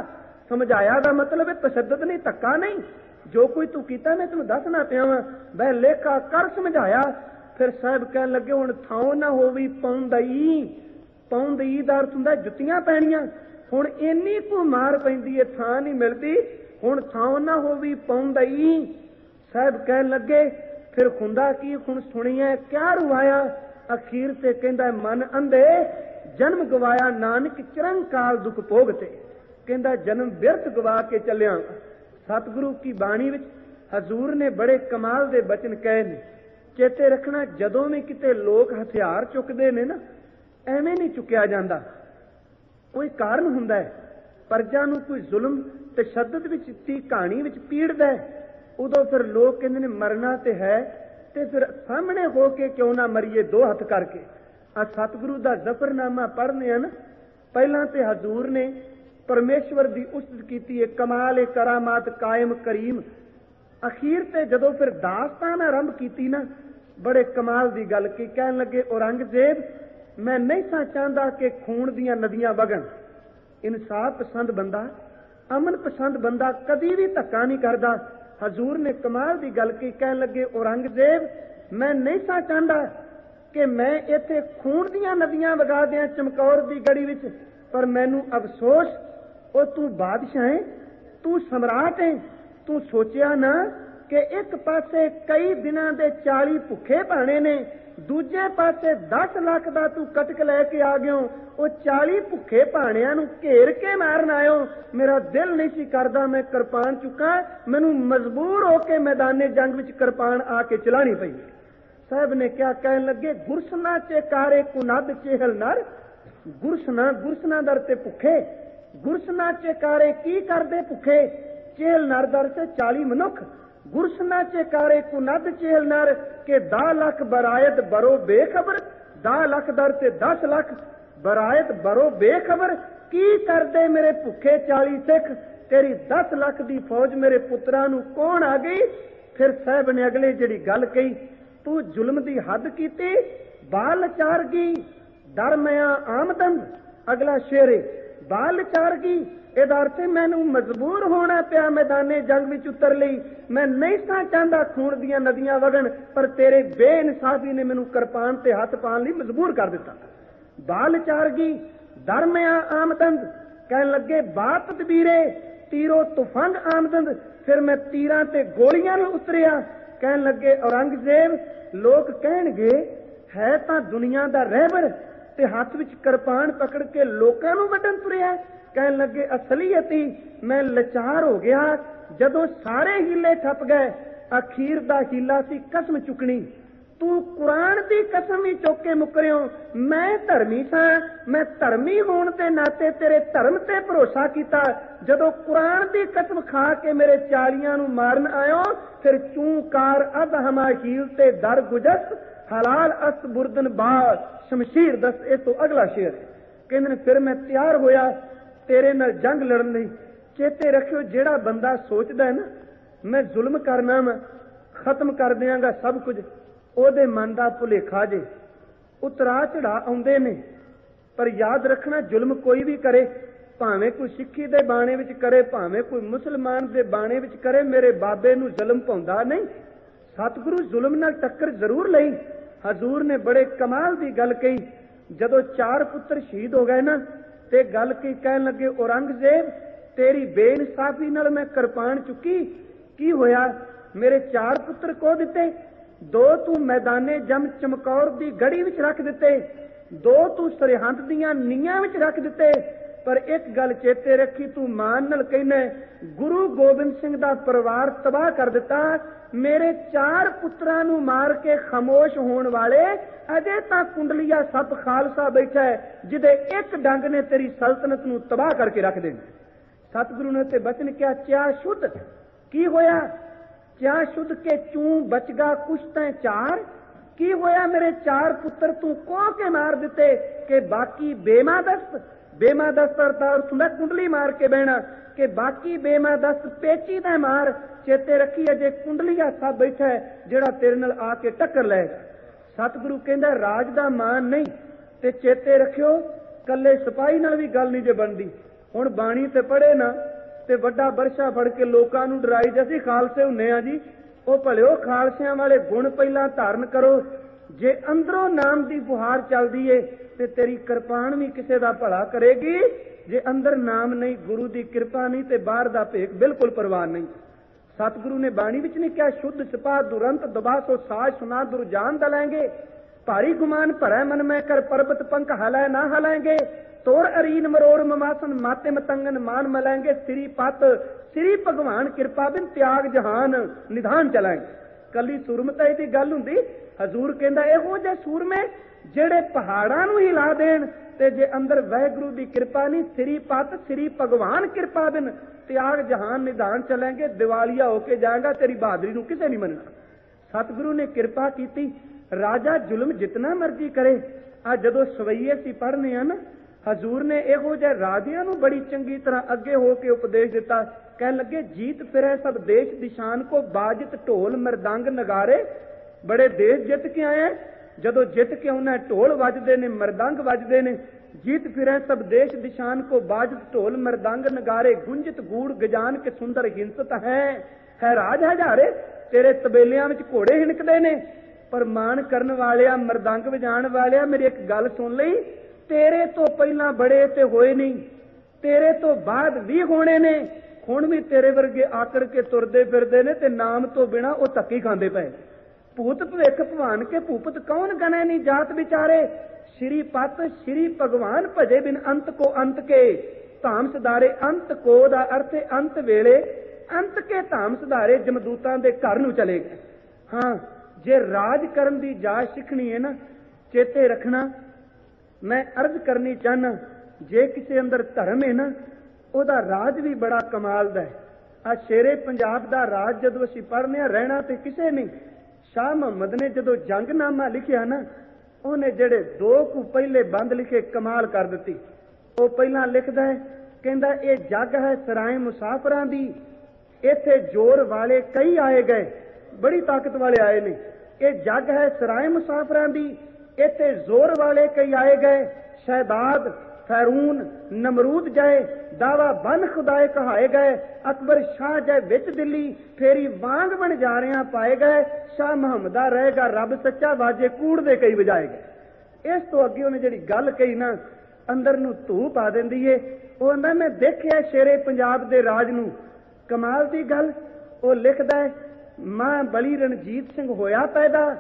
ਸਮਝਾਇਆ ਦਾ ਮਤਲਬ ਹੈ ਤਸ਼ੱਦਦ ਨਹੀਂ, ਧੱਕਾ ਨਹੀਂ। ਜੋ ਕੋਈ ਤੂੰ ਕੀਤਾ ਮੈਂ ਤੈਨੂੰ ਦੱਸਣਾ ਪਿਆ ਵਾਂ, ਬੈ ਲੇਖਾ ਕਰ ਸਮਝਾਇਆ। ਫਿਰ ਸਾਹਿਬ ਕਹਿਣ ਲੱਗੇ ਹੁਣ ਥਾਂ ਨਾ ਹੋਵੀ ਪਾਉਂਦਈ। ਪਾਉਂਦਈ ਦਾ ਅਰਥ ਹੁੰਦਾ ਜੁੱਤੀਆਂ ਪੈਣੀਆਂ। ਹੁਣ ਇੰਨੀ ਕੁ ਮਾਰ ਪੈਂਦੀ ਹੈ, ਥਾਂ ਨਹੀਂ ਮਿਲਦੀ, ਹੁਣ ਥਾਂ ਨਾ ਹੋਵੀ ਪਾਉਂਦਈ। ਸਾਹਿਬ ਕਹਿਣ ਲੱਗੇ ਫਿਰ ਹੁੰਦਾ ਕੀ, ਹੁਣ ਸੁਣੀਏ ਕਿਆ ਰੁਆਇਆ। ਅਖੀਰ ਤੇ ਕਹਿੰਦਾ ਮਨ ਅੰਧੇ ਜਨਮ ਗਵਾਇਆ, ਨਾਨਕ ਚਿਰੰਕਾਲ ਦੁੱਖ ਭੋਗ ਤੇ। ਕਹਿੰਦਾ ਜਨਮ ਬਿਰਥ ਗਵਾ ਕੇ ਚੱਲਿਆ। ਸਤਿਗੁਰੂ ਕੀ ਬਾਣੀ ਵਿੱਚ ਹਜ਼ੂਰ ਨੇ ਬੜੇ ਕਮਾਲ ਦੇ ਬਚਨ ਕਹੇ ਨੇ। ਚੇਤੇ ਰੱਖਣਾ, ਜਦੋਂ ਵੀ ਕਿਤੇ ਲੋਕ ਹਥਿਆਰ ਚੁੱਕਦੇ ਨੇ ਨਾ, ਐਵੇਂ ਨਹੀਂ ਚੁੱਕਿਆ ਜਾਂਦਾ, ਕੋਈ ਕਾਰਨ ਹੁੰਦਾ ਹੈ। ਪ੍ਰਜਾ ਨੂੰ ਕੋਈ ਜ਼ੁਲਮ ਤਸ਼ੱਦਦ ਵਿੱਚ ਦੀ ਕਹਾਣੀ ਵਿੱਚ ਪੀੜਦਾ, ਉਦੋਂ ਫਿਰ ਲੋਕ ਕਹਿੰਦੇ ਨੇ ਮਰਨਾ ਤੇ ਹੈ, ਤੇ ਫਿਰ ਸਾਹਮਣੇ ਹੋ ਕੇ ਕਿਉਂ ਨਾ ਮਰੀਏ, ਦੋ ਹੱਥ ਕਰਕੇ। ਆ ਸਤਿਗੁਰੂ ਦਾ ਜ਼ਫਰਨਾਮਾ ਪੜ੍ਹਨੇ ਆ ਨਾ, ਪਹਿਲਾਂ ਤੇ ਹਜ਼ੂਰ ਨੇ ਪਰਮੇਸ਼ਵਰ ਦੀ ਉਸਤਤ ਕੀਤੀ ਹੈ, ਕਮਾਲ ਕਰਾਮਾਤ ਕਾਇਮ ਕਰੀਮ। ਅਖੀਰ ਤੇ ਜਦੋਂ ਫਿਰ ਦਾਸਤਾਨ ਆਰੰਭ ਕੀਤੀ ਨਾ, ਬੜੇ ਕਮਾਲ ਦੀ ਗੱਲ ਕੀ ਕਹਿਣ ਲੱਗੇ, ਔਰੰਗਜ਼ੇਬ ਮੈਂ ਨਹੀਂ ਸਾਂ ਚਾਹੁੰਦਾ ਕਿ ਖੂਨ ਦੀਆਂ ਨਦੀਆਂ ਵਗਣ। ਇਨਸਾਫ ਪਸੰਦ ਬੰਦਾ, ਅਮਨ ਪਸੰਦ ਬੰਦਾ ਕਦੀ ਵੀ ਧੱਕਾ ਨਹੀਂ ਕਰਦਾ। ਹਜ਼ੂਰ ਨੇ ਕਮਾਲ ਦੀ ਗੱਲ ਕੀ ਕਹਿਣ ਲੱਗੇ, ਔਰੰਗਜ਼ੇਬ ਮੈਂ ਨਹੀਂ ਸਾਂ ਚਾਹੁੰਦਾ ਕਿ ਮੈਂ ਇੱਥੇ ਖੂਨ ਦੀਆਂ ਨਦੀਆਂ ਵਗਾ ਦਿਆਂ ਚਮਕੌਰ ਦੀ ਗੜੀ ਵਿੱਚ, ਪਰ ਮੈਨੂੰ ਅਫਸੋਸ, ਉਹ ਤੂੰ ਬਾਦਸ਼ਾਹ ਹੈ, ਤੂੰ ਸਮਰਾਟ ਹੈ। ਤੂੰ ਸੋਚਿਆ ਨਾ ਕਿ ਇੱਕ ਪਾਸੇ ਕਈ ਦਿਨਾਂ ਦੇ 40 ਭੁੱਖੇ ਭਾਣੇ ਨੇ, ਦੂਜੇ ਪਾਸੇ 10 ਲੱਖ ਦਾ ਤੂੰ ਕਟਕ ਲੈ ਕੇ ਆ ਗਿਓ। ਉਹ 40 ਭੁੱਖੇ ਭਾਣਿਆਂ ਨੂੰ ਘੇਰ ਕੇ ਮਾਰਨ ਆਇਓ। ਮੇਰਾ ਦਿਲ ਨਹੀਂ ਸੀ ਕਰਦਾ ਮੈਂ ਕਿਰਪਾਨ ਚੁੱਕਾਂ, ਮੈਨੂੰ ਮਜਬੂਰ ਹੋ ਕੇ ਮੈਦਾਨੇ ਜੰਗ ਵਿੱਚ ਕਿਰਪਾਨ ਆ ਕੇ ਚਲਾਣੀ ਪਈ। ਸਾਹਿਬ ਨੇ ਕਿਹਾ, ਕਹਿਣ ਲੱਗੇ ਗੁਰਸਨਾ ਚੇਕਾਰੇ ਕੁਨਦ ਚੇਹਲ ਨਰ। ਗੁਰਸਨਾ ਦਰ ਤੇ ਭੁੱਖੇ, ਗੁਰਸਨਾ ਚੇਕਾਰੇ ਕੀ ਕਰਦੇ ਭੁੱਖੇ, ਚੇਹਲ ਨਰ ਦਰ ਤੇ 40 ਮਨੁੱਖ। ਗੁਰਸਨਾ ਚੇਕਾਰੇ ਕੁਨਦ ਚੇਹਲ ਨਰ ਕੇ 10 ਲੱਖ ਬਰਾਇਤ ਬਰੋ ਬੇਖਬਰ। 10 ਲੱਖ ਦਰ ਤੇ 10 ਲੱਖ ਬਰਾਇਤ ਬਰੋ ਬੇਖਬਰ। ਕੀ ਕਰਦੇ ਮੇਰੇ ਭੁੱਖੇ 40 ਸਿੱਖ, ਤੇਰੀ 10 ਲੱਖ ਦੀ ਫੌਜ ਮੇਰੇ ਪੁੱਤਰਾਂ ਨੂੰ ਕੌਣ ਆ ਗਈ। ਫਿਰ ਸਾਹਿਬ ਨੇ ਅਗਲੇ ਜਿਹੜੀ ਗੱਲ ਕਹੀ, ਤੂੰ ਜ਼ੁਲਮ ਦੀ ਹੱਦ ਕੀਤੀ, ਬਾਲ ਚਾਰਗੀ ਡਰ ਮਿਆ ਆਮਦਨ। ਅਗਲਾ ਸ਼ੇਰ ਬਾਲ ਚਾਰਗੀ, ਇਹਦਾ ਅਰਥ ਮੈਨੂੰ ਮਜਬੂਰ ਹੋਣਾ ਪਿਆ ਮੈਦਾਨੇ ਜੰਗ ਵਿੱਚ ਉਤਰ ਲਈ। ਮੈਂ ਨਹੀਂ ਸਾਂ ਚਾਹੁੰਦਾ ਖੂਨ ਦੀਆਂ ਨਦੀਆਂ ਵਗਣ, ਪਰ ਤੇਰੇ ਬੇਇਨਸਾਫੀ ਨੇ ਮੈਨੂੰ ਕਿਰਪਾਨ ਤੇ ਹੱਥ ਪਾਉਣ ਲਈ ਮਜਬੂਰ ਕਰ ਦਿੱਤਾ। ਬਾਲ ਚਾਰਗੀ ਡਰ ਮਿਆ ਆਮਦਨ। ਕਹਿਣ ਲੱਗੇ ਬਾਤ ਤਬੀਰੇ ਤੀਰੋ ਤੁਫੰਗ ਆਮਦਨ। ਫਿਰ ਮੈਂ ਤੀਰਾਂ ਤੇ ਗੋਲੀਆਂ ਨਾਲ ਉਤਰਿਆ। ਕਹਿਣ ਲੱਗੇ ਔਰੰਗਜ਼ੇਬ ਲੋਕ ਕਹਿਣਗੇ ਹੈ ਤਾਂ ਦੁਨੀਆ ਦਾ ਰਹਿਬਰ, ਤੇ ਹੱਥ ਵਿੱਚ ਕਿਰਪਾਨ ਪਕੜ ਕੇ ਲੋਕਾਂ ਨੂੰ ਵੱਢਣ ਤੁਰਿਆ। ਕਹਿਣ ਲੱਗੇ ਅਸਲੀਅਤੀ ਮੈਂ ਲਾਚਾਰ ਹੋ ਗਿਆ ਜਦੋਂ ਸਾਰੇ ਹੀਲੇ ਠੱਪ ਗਏ। ਅਖੀਰ ਦਾ ਹੀਲਾ ਸੀ ਕਸਮ ਚੁੱਕਣੀ। ਤੂੰ ਕੁਰਾਨ ਦੀ ਕਸਮ ਹੀ ਚੁੱਕ ਕੇ ਮੁਕਰਿਓ। ਮੈਂ ਧਰਮੀ ਸਾਂ, ਮੈਂ ਧਰਮੀ ਹੋਣ ਦੇ ਨਾਤੇ ਤੇਰੇ ਧਰਮ ਤੇ ਭਰੋਸਾ ਕੀਤਾ। ਜਦੋਂ ਕੁਰਾਨ ਦੀ ਕਸਮ ਖਾ ਕੇ ਮੇਰੇ 40 ਨੂੰ ਮਾਰਨ ਆਇਓ, ਫਿਰ ਚੂਕਾਰ ਅਧ ਹਮਾ ਹੀਲ ਤੇ ਦਰ ਗੁਜਸ ਹਲਾਲ ਅਸ ਬੁਰਦਨ ਬਾਦ ਸ਼ਮਸ਼ੀਰ ਦਸ। ਇਹ ਤੋਂ ਅਗਲਾ ਸ਼ੇਰ ਕਹਿੰਦੇ ਨੇ ਫਿਰ ਮੈਂ ਤਿਆਰ ਹੋਇਆ ਤੇਰੇ ਨਾਲ ਜੰਗ ਲੜਨ ਲਈ। ਚੇਤੇ ਰੱਖਿਓ, ਜਿਹੜਾ ਬੰਦਾ ਸੋਚਦਾ ਹੈ ਨਾ ਮੈਂ ਜ਼ੁਲਮ ਕਰਨਾ ਵਾ, ਖਤਮ ਕਰ ਦਿਆਂਗਾ ਸਭ ਕੁਝ, ਉਹਦੇ ਮਨ ਦਾ ਭੁਲੇਖਾ ਜੇ। ਉਤਰਾ ਚੜਾ ਆਉਂਦੇ ਨੇ, ਪਰ ਯਾਦ ਰੱਖਣਾ ਜ਼ੁਲਮ ਕੋਈ ਵੀ ਕਰੇ, ਭਾਵੇਂ ਕੋਈ ਸਿੱਖੀ ਦੇ ਬਾਣੇ ਵਿੱਚ ਕਰੇ, ਭਾਵੇਂ ਕੋਈ ਮੁਸਲਮਾਨ ਦੇ ਬਾਣੇ ਵਿੱਚ ਕਰੇ, ਮੇਰੇ ਬਾਬੇ ਨੂੰ ਜ਼ੁਲਮ ਪਾਉਂਦਾ ਨਹੀਂ। ਸਤਿਗੁਰੂ ਜ਼ੁਲਮ ਨਾਲ ਟੱਕਰ ਜ਼ਰੂਰ ਲਈ। ਹਜ਼ੂਰ ਨੇ ਬੜੇ ਕਮਾਲ ਦੀ ਗੱਲ ਕਹੀ। ਜਦੋਂ 4 ਪੁੱਤਰ ਸ਼ਹੀਦ ਹੋ ਗਏ ਨਾ, ਤੇ ਗੱਲ ਕੀ ਕਹਿਣ ਲੱਗੇ, ਔਰੰਗਜ਼ੇਬ ਤੇਰੀ ਬੇਇਨਸਾਫੀ ਨਾਲ ਮੈਂ ਕਿਰਪਾਨ ਚੁੱਕੀ। ਕੀ ਹੋਇਆ, ਮੇਰੇ 4 ਪੁੱਤਰ ਖੋ ਦਿੱਤੇ, 2 ਤੂੰ ਮੈਦਾਨੇ ਜੰਗ ਚਮਕੌਰ ਦੀ ਗੜੀ ਵਿੱਚ ਰੱਖ ਦਿੱਤੇ, 2 ਤੂੰ ਸਰਹੰਦ ਦੀਆਂ ਨੀਹਾਂ ਵਿੱਚ ਰੱਖ ਦਿੱਤੇ। ਪਰ ਇੱਕ ਗੱਲ ਚੇਤੇ ਰੱਖੀ, ਤੂੰ ਮਾਨ ਨਾਲ ਕਹਿਣਾ ਗੁਰੂ ਗੋਬਿੰਦ ਸਿੰਘ ਦਾ ਪਰਿਵਾਰ ਤਬਾਹ ਕਰ ਦਿੱਤਾ। ਮੇਰੇ 4 ਪੁੱਤਰਾਂ ਨੂੰ ਮਾਰ ਕੇ ਖਾਮੋਸ਼ ਹੋਣ ਵਾਲੇ ਅਜੇ ਤਾਂ ਕੁੰਡਲੀਆ ਸੱਪ ਖਾਲਸਾ ਬੈਠਾ ਹੈ, ਜਿਹਦੇ ਇੱਕ ਡੰਗ ਨੇ ਤੇਰੀ ਸਲਤਨਤ ਨੂੰ ਤਬਾਹ ਕਰਕੇ ਰੱਖ ਦੇਣਾ। ਸਤਿਗੁਰੂ ਨੇ ਤੇ ਬਚਨ ਕਿਹਾ, ਚਿਆ ਸ਼ੁੱਧ। ਕੀ ਹੋਇਆ, ਚਿਆ ਸ਼ੁੱਧ ਕੇ ਚੂੰ ਬਚਗਾ ਕੁਛ ਤੈਂ 4। ਕੀ ਹੋਇਆ, ਮੇਰੇ 4 ਪੁੱਤਰ ਤੂੰ ਕੋਹ ਕੇ ਮਾਰ ਦਿੱਤੇ ਕਿ ਬਾਕੀ ਬੇਮਾਦਸਤ। ਬੇਮਾਦਸਤ ਅਰਥ ਹੁੰਦਾ ਕੁੰਡਲੀ ਮਾਰ ਕੇ ਬਹਿਣਾ, ਕਿ ਬਾਕੀ ਬੇਮਾਦਸਤ ਪੇਚੀ ਦਾ ਮਾਰ। ਚੇਤੇ ਰੱਖੀ, ਅਜੇ ਕੁੰਡਲੀਆ ਸਭ ਬੈਠਾ ਹੈ ਜਿਹੜਾ ਤੇਰੇ ਨਾਲ ਆ ਕੇ ਟੱਕਰ ਲਏਗਾ। ਸਤਿਗੁਰੂ ਕਹਿੰਦਾ ਰਾਜ ਦਾ ਮਾਨ ਨਹੀਂ। ਤੇ ਚੇਤੇ ਰੱਖਿਓ, ਕੱਲੇ ਸਿਪਾਹੀ ਨਾਲ ਵੀ ਗੱਲ ਨਹੀਂ ਜੇ ਬਣਦੀ। ਹੁਣ ਬਾਣੀ ਤੇ ਪੜ੍ਹੇ ਨਾ, ਤੇ ਵੱਡਾ ਬਰਸ਼ਾ ਫੜ ਕੇ ਲੋਕਾਂ ਨੂੰ ਡਰਾਈ ਜੇ ਅਸੀਂ ਖਾਲਸੇ ਹੁੰਨੇ ਆ ਜੀ। ਉਹ ਭਲਿਓ ਖਾਲਸਿਆਂ ਵਾਲੇ ਗੁਣ ਪਹਿਲਾਂ ਧਾਰਨ ਕਰੋ। ਜੇ ਅੰਦਰੋਂ ਨਾਮ ਦੀ ਫੁਹਾਰ ਚੱਲਦੀ ਏ ਤੇ ਤੇਰੀ ਕਿਰਪਾਨ ਵੀ ਕਿਸੇ ਦਾ ਭਲਾ ਕਰੇਗੀ। ਜੇ ਅੰਦਰ ਨਾਮ ਨਹੀਂ, ਗੁਰੂ ਦੀ ਕਿਰਪਾ ਨਹੀਂ, ਤੇ ਬਾਹਰ ਦਾ ਭੇਖ ਬਿਲਕੁਲ ਪਰਵਾਹ ਨਹੀਂ। ਸਤਿਗੁਰੂ ਨੇ ਬਾਣੀ ਵਿੱਚ ਨਹੀਂ ਕਿਹਾ ਸ਼ੁੱਧ ਸਿਪਾਹ ਦੁਰੰਤ ਦਬਾਸੋ ਸਾਜ ਸੁਨਾ ਦੁਰਜਾਨ ਦਲੈਂਗੇ। ਭਾਰੀ ਗੁਮਾਨ ਭਰੈ ਮਨ ਮੈਂ ਕਰ ਪਰਬਤ ਪੰਖ ਹਲੈ ਨਾ ਹਲੈਂਗੇ। ਤੋਰ ਅਰੀਨ ਮਰੋਰ ਮਮਾਸਨ ਮਾਤੇ ਮਤੰਗਨ ਮਾਨ ਮਲੈਂਗੇ। ਸ੍ਰੀ ਪਤ ਸ੍ਰੀ ਭਗਵਾਨ ਕਿਰਪਾ ਬਿਨ ਤਿਆਗ ਜਹਾਨ ਨਿਧਾਨ ਚਲਾਂਗੇ। ਕੱਲੀ ਸੂਰਮਤਾਈ ਦੀ ਗੱਲ ਹੁੰਦੀ। ਹਜ਼ੂਰ ਕਹਿੰਦਾ ਇਹੋ ਜਿਹੇ ਸੂਰਮੇ ਜਿਹੜੇ ਪਹਾੜਾਂ ਨੂੰ ਹਿਲਾ ਦੇਣ, ਤੇ ਜੇ ਅੰਦਰ ਵਾਹਿਗੁਰੂ ਦੀ ਕਿਰਪਾ ਨਹੀਂ, ਸ੍ਰੀ ਪਤ ਸ੍ਰੀ ਭਗਵਾਨ ਕਿਰਪਾ ਬਿਨ ਤਿਆਗ ਜਹਾਨ ਨਿਧਾਨ ਚਲਾਂਗੇ। ਦਿਵਾਲੀਆ ਹੋ ਕੇ ਜਾਏਗਾ, ਤੇਰੀ ਬਹਾਦਰੀ ਨੂੰ ਕਿਸੇ ਨਹੀਂ ਮੰਨਣਾ। ਸਤਿਗੁਰੂ ਨੇ ਕਿਰਪਾ ਕੀਤੀ। ਰਾਜਾ ਜ਼ੁਲਮ ਜਿਤਨਾ ਮਰਜ਼ੀ ਕਰੇ। ਆ ਜਦੋਂ ਸਵਈਏ ਸੀ ਪੜ੍ਹਨੇ ਆ ਨਾ, ਹਜ਼ੂਰ ਨੇ ਇਹੋ ਜਿਹੇ ਰਾਜਿਆਂ ਨੂੰ ਬੜੀ ਚੰਗੀ ਤਰ੍ਹਾਂ ਅੱਗੇ ਹੋ ਕੇ ਉਪਦੇਸ਼ ਦਿੱਤਾ। ਕਹਿਣ ਲੱਗੇ ਜੀਤ ਫਿਰੈ ਸਭ ਦੇਸ਼ ਦਿਸ਼ਾਨ ਕੋ ਬਾਜਤ ਢੋਲ ਮਰਦੰਗ ਨਗਾਰੇ। ਬੜੇ ਦੇਸ਼ ਜਿੱਤ ਕੇ ਆਏ, ਜਦੋਂ ਜਿੱਤ ਕੇ ਆਉਣਾ ਢੋਲ ਵੱਜਦੇ ਨੇ, ਮਰਦੰਗ ਵੱਜਦੇ ਨੇ। ਜੀਤ ਫਿਰੈ ਸਭ ਦੇਸ਼ ਦਿਸ਼ਾਨ ਕੋ ਬਾਜਤ ਢੋਲ ਮਰਦੰਗ ਨਗਾਰੇ। ਗੁੰਜਤ ਗੂੜ ਗਜਾਨ ਕੇ ਸੁੰਦਰ ਹਿੰਸਤ ਹੈ ਰਾਜ ਹਜ਼ਾਰੇ। ਤੇਰੇ ਤਬੇਲਿਆਂ ਵਿੱਚ ਘੋੜੇ ਹਿਣਕਦੇ ਨੇ, ਪਰ ਮਾਣ ਕਰਨ ਵਾਲਿਆ, ਮਰਦੰਗ ਵਜਾਣ ਵਾਲਿਆ, ਮੇਰੀ ਇੱਕ ਗੱਲ ਸੁਣ ਲਈ। ਤੇਰੇ ਤੋਂ ਪਹਿਲਾਂ ਬੜੇ ਤੇ ਹੋਏ ਨਹੀਂ, ਤੇਰੇ ਤੋਂ ਬਾਅਦ ਵੀ ਹੋਣੇ ਨੇ। ਹੁਣ ਵੀ ਤੇਰੇ ਵਰਗੇ ਆਕੜ ਕੇ ਤੁਰਦੇ ਫਿਰਦੇ ਨੇ, ਤੇ ਨਾਮ ਤੋਂ ਬਿਨਾ ਉਹ ਧੱਕੇ ਖਾਂਦੇ ਪਏ। ਭੂਤ ਭਵਿੱਖ ਭਵਾਨ ਕੇ ਭੂਪਤ ਕੌਣ ਗਣੇ ਨਹੀਂ ਜਾਤ ਵਿਚਾਰੇ। ਸ਼੍ਰੀ ਪਤ ਸ਼੍ਰੀ ਭਗਵਾਨ ਭਜੇ ਬਿਨ ਅੰਤ ਕੋ ਅੰਤ ਕੇ ਧਾਮ ਸੁਧਾਰੇ। ਅੰਤ ਕੋ ਦਾ ਅਰਥ ਹੈ ਅੰਤ ਵੇਲੇ, ਅੰਤ ਕੇ ਧਾਮ ਸੁਧਾਰੇ। ਜਮਦੂਤਾਂ ਦੇ ਘਰ ਨੂੰ ਚਲੇ ਗਏ। ਹਾਂ, ਜੇ ਰਾਜ ਕਰਨ ਦੀ ਜਾਚ ਸਿੱਖਣੀ ਹੈ ਨਾ, ਚੇਤੇ ਰੱਖਣਾ, ਮੈਂ ਅਰਜ਼ ਕਰਨੀ ਚਾਹਨਾ, ਜੇ ਕਿਸੇ ਅੰਦਰ ਧਰਮ ਹੈ ਨਾ, ਉਹਦਾ ਰਾਜ ਵੀ ਬੜਾ ਕਮਾਲ ਦਾ ਹੈ। ਆ ਸ਼ੇਰੇ ਪੰਜਾਬ ਦਾ ਰਾਜ ਜਦੋਂ ਅਸੀਂ ਪੜ੍ਹਨੇ ਆ, ਰਹਿਣਾ ਤੇ ਕਿਸੇ ਨਹੀਂ। ਸ਼ਾਹ ਮੁਹੰਮਦ ਨੇ ਜਦੋਂ ਜੰਗਨਾਮਾ ਲਿਖਿਆ ਨਾ, ਉਹਨੇ ਜਿਹੜੇ 2 ਕੁ ਪਹਿਲੇ ਬੰਦ ਲਿਖੇ, ਕਮਾਲ ਕਰ ਦਿੱਤੀ। ਉਹ ਪਹਿਲਾਂ ਲਿਖਦਾ ਹੈ, ਕਹਿੰਦਾ ਇਹ ਜੱਗ ਹੈ ਸਰਾਏ ਮੁਸਾਫਰਾਂ ਦੀ, ਇੱਥੇ ਜ਼ੋਰ ਵਾਲੇ ਕਈ ਆਏ ਗਏ, ਬੜੀ ਤਾਕਤ ਵਾਲੇ ਆਏ ਨੇ। ਇਹ ਜੱਗ ਹੈ ਸਰਾਏ ਮੁਸਾਫਰਾਂ ਦੀ, ਇੱਥੇ ਜ਼ੋਰ ਵਾਲੇ ਕਈ ਆਏ ਗਏ। ਸ਼ਹਿਬਾਦ ਫੈरून ਨਮਰੂਦ ਜਾਏ, ਦਾਵਾ ਬਨ ਖੁਦਾਏ ਕਹਾਏ ਗਏ। ਅਕਬਰ ਸ਼ਾਹ ਜਾਏ ਵਿੱਚ ਦਿੱਲੀ, ਫੇਰੀ ਵਾਂਗ ਬਣ ਜਾ ਰਿਆਂ ਪਾਏ ਗਏ। ਸ਼ਾਹ ਮੁਹੰਮਦਾ ਰਹੇਗਾ ਰੱਬ ਸੱਚਾ, ਵਾਜੇ ਕੂੜ ਦੇ ਕਈ ਵਜਾਏ ਗਏ। ਇਸ ਤੋਂ ਅੱਗੇ ਉਹਨੇ ਜਿਹੜੀ ਗੱਲ ਕਹੀ ਨਾ, ਅੰਦਰ ਨੂੰ ਧੂ ਪਾ ਦਿੰਦੀ ਏ। ਉਹ ਕਹਿੰਦਾ ਮੈਂ ਦੇਖਿਆ ਸ਼ੇਰੇ ਪੰਜਾਬ ਦੇ ਰਾਜ ਨੂੰ। ਕਮਾਲ ਦੀ ਗੱਲ ਉਹ ਲਿਖਦਾ ਹੈ, ਮਾਂ ਬਲੀ ਰਣਜੀਤ ਸਿੰਘ ਹੋਇਆ ਪੈਦਾ,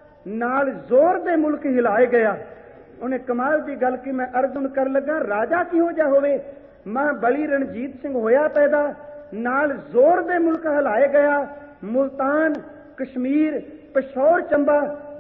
ਨਾਲ ਜ਼ੋਰ ਦੇ ਮੁਲਕ ਹਿਲਾਏ ਗਿਆ। ਉਹਨੇ ਕਮਾਲ ਦੀ ਗੱਲ ਕੀ, ਮੈਂ ਅਰਜ਼ਨ ਕਰਨ ਲੱਗਾ ਰਾਜਾ ਕਿਹੋ ਜਿਹਾ ਹੋਵੇ। ਮਾਂ ਬਲੀ ਰਣਜੀਤ ਸਿੰਘ ਹੋਇਆ ਪੈਦਾ, ਨਾਲ ਜ਼ੋਰ ਦੇ ਮੁਲਕ ਹਿਲਾਏ ਗਿਆ। ਮੁਲਤਾਨ ਕਸ਼ਮੀਰ ਪਸ਼ੌਰ ਚੰਬਾ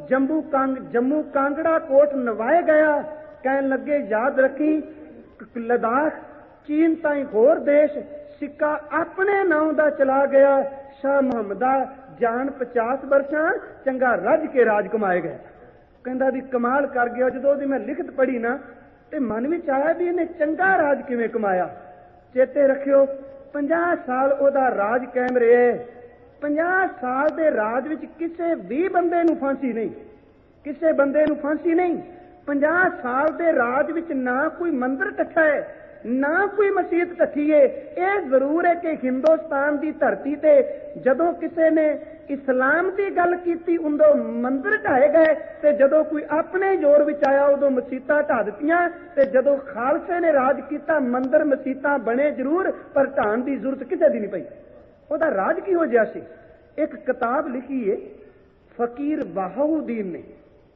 ਜੰਮੂ ਕਾਂਗੜਾ ਕੋਟ ਨਵਾਏ ਗਿਆ। ਕਹਿਣ ਲੱਗੇ ਯਾਦ ਰੱਖੀ ਲਦਾਖ ਚੀਨ ਤਾਈਂ ਹੋਰ ਦੇਸ਼, ਸਿੱਕਾ ਆਪਣੇ ਨਾਮ ਦਾ ਚਲਾ ਗਿਆ। ਸ਼ਾਹ ਮੁਹੰਮਦਾ ਜਾਨ 50 ਵਰਸ਼ਾਂ, ਚੰਗਾ ਰੱਜ ਕੇ ਰਾਜ ਕਮਾਏ ਗਏ। ਕਹਿੰਦਾ ਵੀ ਕਮਾਲ ਕਰ ਗਿਆ। ਜਦੋਂ ਉਹਦੀ ਮੈਂ ਲਿਖਤ ਪੜ੍ਹੀ ਨਾ, ਤੇ ਮਨ ਵਿੱਚ ਆਇਆ ਵੀ ਇਹਨੇ ਚੰਗਾ ਰਾਜ ਕਿਵੇਂ ਕਮਾਇਆ। ਚੇਤੇ ਰੱਖਿਓ 50 ਸਾਲ ਉਹਦਾ ਰਾਜ ਕਾਇਮ ਰਿਹਾ। 50 ਸਾਲ ਦੇ ਰਾਜ ਵਿੱਚ ਕਿਸੇ ਵੀ ਬੰਦੇ ਨੂੰ ਫਾਂਸੀ ਨਹੀਂ, ਕਿਸੇ ਬੰਦੇ ਨੂੰ ਫਾਂਸੀ ਨਹੀਂ। 50 ਸਾਲ ਦੇ ਰਾਜ ਵਿੱਚ ਨਾ ਕੋਈ ਮੰਦਿਰ ਢੱਠਾ ਹੈ, ਨਾ ਕੋਈ ਮਸਜਿਦ ਢੱਠੀ ਹੈ। ਇਹ ਜ਼ਰੂਰ ਹੈ ਕਿ ਹਿੰਦੁਸਤਾਨ ਦੀ ਧਰਤੀ ਤੇ ਜਦੋਂ ਕਿਸੇ ਨੇ ਇਸਲਾਮ ਦੀ ਗੱਲ ਕੀਤੀ, ਉਦੋਂ ਮੰਦਿਰ ਢਾਏ ਗਏ, ਤੇ ਜਦੋਂ ਕੋਈ ਆਪਣੇ ਜ਼ੋਰ ਵਿੱਚ ਆਇਆ ਉਦੋਂ ਮਸੀਤਾਂ ਢਾ ਦਿੱਤੀਆਂ। ਤੇ ਜਦੋਂ ਖਾਲਸੇ ਨੇ ਰਾਜ ਕੀਤਾ, ਮੰਦਿਰ ਮਸੀਤਾਂ ਬਣੇ ਜ਼ਰੂਰ, ਪਰ ਢਾਣ ਦੀ ਜ਼ਰੂਰਤ ਕਿਸੇ ਦੀ ਨਹੀਂ ਪਈ। ਉਹਦਾ ਰਾਜ ਕਿਹੋ ਜਿਹਾ ਸੀ। ਇੱਕ ਕਿਤਾਬ ਲਿਖੀ ਹੈ ਫਕੀਰ ਬਹਾਉਦੀਨ ਨੇ।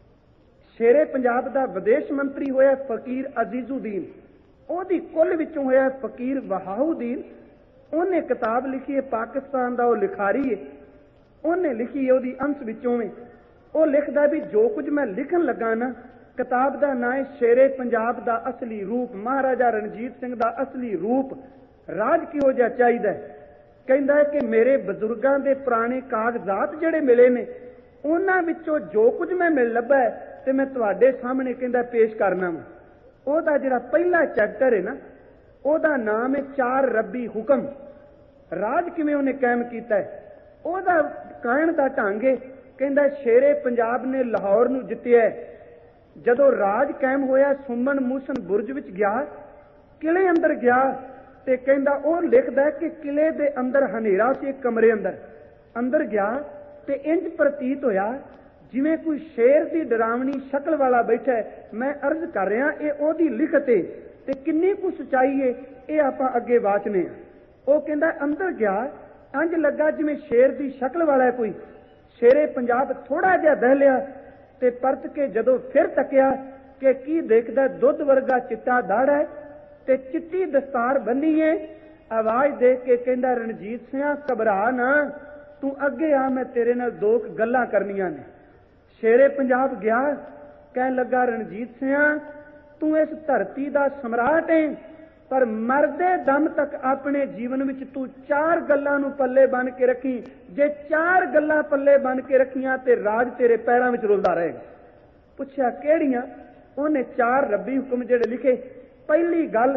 ਸ਼ੇਰੇ ਪੰਜਾਬ ਦਾ ਵਿਦੇਸ਼ ਮੰਤਰੀ ਹੋਇਆ ਫਕੀਰ ਅਜ਼ੀਜ਼ੁਦੀਨ, ਉਹਦੀ ਕੁੱਲ ਵਿੱਚੋਂ ਹੋਇਆ ਫਕੀਰ ਬਹਾਉਦੀਨ। ਉਹਨੇ ਕਿਤਾਬ ਲਿਖੀ ਹੈ, ਪਾਕਿਸਤਾਨ ਦਾ ਉਹ ਲਿਖਾਰੀ ਹੈ। ਉਹਨੇ ਲਿਖੀ ਹੈ, ਉਹਦੀ ਅੰਸ਼ ਵਿੱਚੋਂ ਉਹ ਲਿਖਦਾ ਵੀ ਜੋ ਕੁਝ ਮੈਂ ਲਿਖਣ ਲੱਗਾ ਨਾ, ਕਿਤਾਬ ਦਾ ਨਾਂ ਹੈ ਸ਼ੇਰੇ ਪੰਜਾਬ ਦਾ ਅਸਲੀ ਰੂਪ, ਮਹਾਰਾਜਾ ਰਣਜੀਤ ਸਿੰਘ ਦਾ ਅਸਲੀ ਰੂਪ, ਰਾਜ ਕਿਹੋ ਜਿਹਾ ਚਾਹੀਦਾ। ਕਹਿੰਦਾ ਹੈ ਕਿ ਮੇਰੇ ਬਜ਼ੁਰਗਾਂ ਦੇ ਪੁਰਾਣੇ ਕਾਗਜ਼ਾਤ ਜਿਹੜੇ ਮਿਲੇ ਨੇ, ਉਹਨਾਂ ਵਿੱਚੋਂ ਜੋ ਕੁਝ ਮੈਂ ਮਿਲ ਲੱਭਾ ਤੇ ਮੈਂ ਤੁਹਾਡੇ ਸਾਹਮਣੇ ਕਹਿੰਦਾ ਪੇਸ਼ ਕਰਨਾ ਵਾ। ਉਹਦਾ ਜਿਹੜਾ ਪਹਿਲਾ ਚੈਪਟਰ ਹੈ ਨਾ, ਉਹਦਾ ਨਾਮ ਹੈ 4 ਰੱਬੀ ਹੁਕਮ। ਰਾਜ ਕਿਵੇਂ ਉਹਨੇ ਕਾਇਮ ਕੀਤਾ ਹੈ, ਉਹਦਾ ਕਹਿਣ ਦਾ ਢੰਗ ਹੈ। ਕਹਿੰਦਾ ਸ਼ੇਰੇ ਪੰਜਾਬ ਨੇ ਲਾਹੌਰ ਨੂੰ ਜਿੱਤਿਆ। ਜਦੋਂ ਰਾਜ ਕਾਇਮ ਹੋਇਆ, ਸੁਮਨ ਮੂਸਨ ਬੁਰਜ ਵਿੱਚ ਗਿਆ, ਕਿਲੇ ਅੰਦਰ ਗਿਆ, ਤੇ ਕਹਿੰਦਾ ਉਹ ਲਿਖਦਾ ਕਿ ਕਿਲੇ ਦੇ ਅੰਦਰ ਹਨੇਰਾ ਸੀ, ਇੱਕ ਕਮਰੇ ਅੰਦਰ ਗਿਆ ਤੇ ਇੰਜ ਪ੍ਰਤੀਤ ਹੋਇਆ ਜਿਵੇਂ ਕੋਈ ਸ਼ੇਰ ਦੀ ਡਰਾਵਣੀ ਸ਼ਕਲ ਵਾਲਾ ਬੈਠਾ ਹੈ। ਮੈਂ ਅਰਜ਼ ਕਰ ਰਿਹਾ ਇਹ ਉਹਦੀ ਲਿਖਤ ਏ ਤੇ ਕਿੰਨੀ ਕੁ ਸਚਾਈ ਏ ਇਹ ਆਪਾਂ ਅੱਗੇ ਵਾਚਨੇ ਆ। ਉਹ ਕਹਿੰਦਾ ਅੰਦਰ ਗਿਆ, ਇੰਜ ਲੱਗਾ ਜਿਵੇਂ ਸ਼ੇਰ ਦੀ ਸ਼ਕਲ ਵਾਲਾ ਕੋਈ। ਸ਼ੇਰੇ ਪੰਜਾਬ ਥੋੜਾ ਜਿਹਾ ਦਹਿਲਿਆ ਤੇ ਪਰਤ ਕੇ ਜਦੋਂ ਫਿਰ ਤੱਕਿਆ ਕਿ ਕੀ ਦੇਖਦਾ, ਦੁੱਧ ਵਰਗਾ ਚਿੱਟਾ ਦਾੜਾ ਹੈ ਤੇ ਚਿੱਟੀ ਦਸਤਾਰ ਬੰਨੀ ਏ। ਆਵਾਜ਼ ਦੇ ਕੇ ਕਹਿੰਦਾ ਰਣਜੀਤ ਸਿੰਘਾ ਘਬਰਾ ਨਾ, ਤੂੰ ਅੱਗੇ ਆ, ਮੈਂ ਤੇਰੇ ਨਾਲ ਦੋ ਗੱਲਾਂ ਕਰਨੀਆਂ ਨੇ। ਸ਼ੇਰੇ ਪੰਜਾਬ ਗਿਆ, ਕਹਿਣ ਲੱਗਾ ਰਣਜੀਤ ਸਿੰਘਾ ਤੂੰ ਇਸ ਧਰਤੀ ਦਾ ਸਮਰਾਟ ਏ, ਪਰ ਮਰਦੇ ਦਮ ਤੱਕ ਆਪਣੇ ਜੀਵਨ ਵਿੱਚ ਤੂੰ 4 ਗੱਲਾਂ ਨੂੰ ਪੱਲੇ ਬੰਨ ਕੇ ਰੱਖੀ। ਜੇ 4 ਗੱਲਾਂ ਪੱਲੇ ਬੰਨ ਕੇ ਰੱਖੀਆਂ ਤੇ ਰਾਜ ਤੇਰੇ ਪੈਰਾਂ ਵਿੱਚ ਰੁਲਦਾ ਰਹੇਗਾ। ਪੁੱਛਿਆ ਕਿਹੜੀਆਂ? ਉਹਨੇ 4 ਰੱਬੀ ਹੁਕਮ ਜਿਹੜੇ ਲਿਖੇ। ਪਹਿਲੀ ਗੱਲ,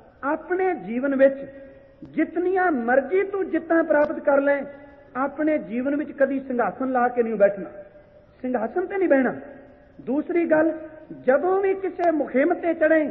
ਆਪਣੇ ਜੀਵਨ ਵਿੱਚ ਜਿਤਨੀਆਂ ਮਰਜ਼ੀ ਤੂੰ ਜਿੱਤਾਂ ਪ੍ਰਾਪਤ ਕਰ ਲੈ, ਆਪਣੇ ਜੀਵਨ ਵਿੱਚ ਕਦੀ ਸਿੰਘਾਸਨ ਲਾ ਕੇ ਨਹੀਂ ਬੈਠਣਾ, ਸਿੰਘਾਸਨ ਤੇ ਨਹੀਂ ਬਹਿਣਾ। ਦੂਸਰੀ ਗੱਲ, ਜਦੋਂ ਵੀ ਕਿਸੇ ਮੁਹਿੰਮ ਤੇ ਚੜੇ,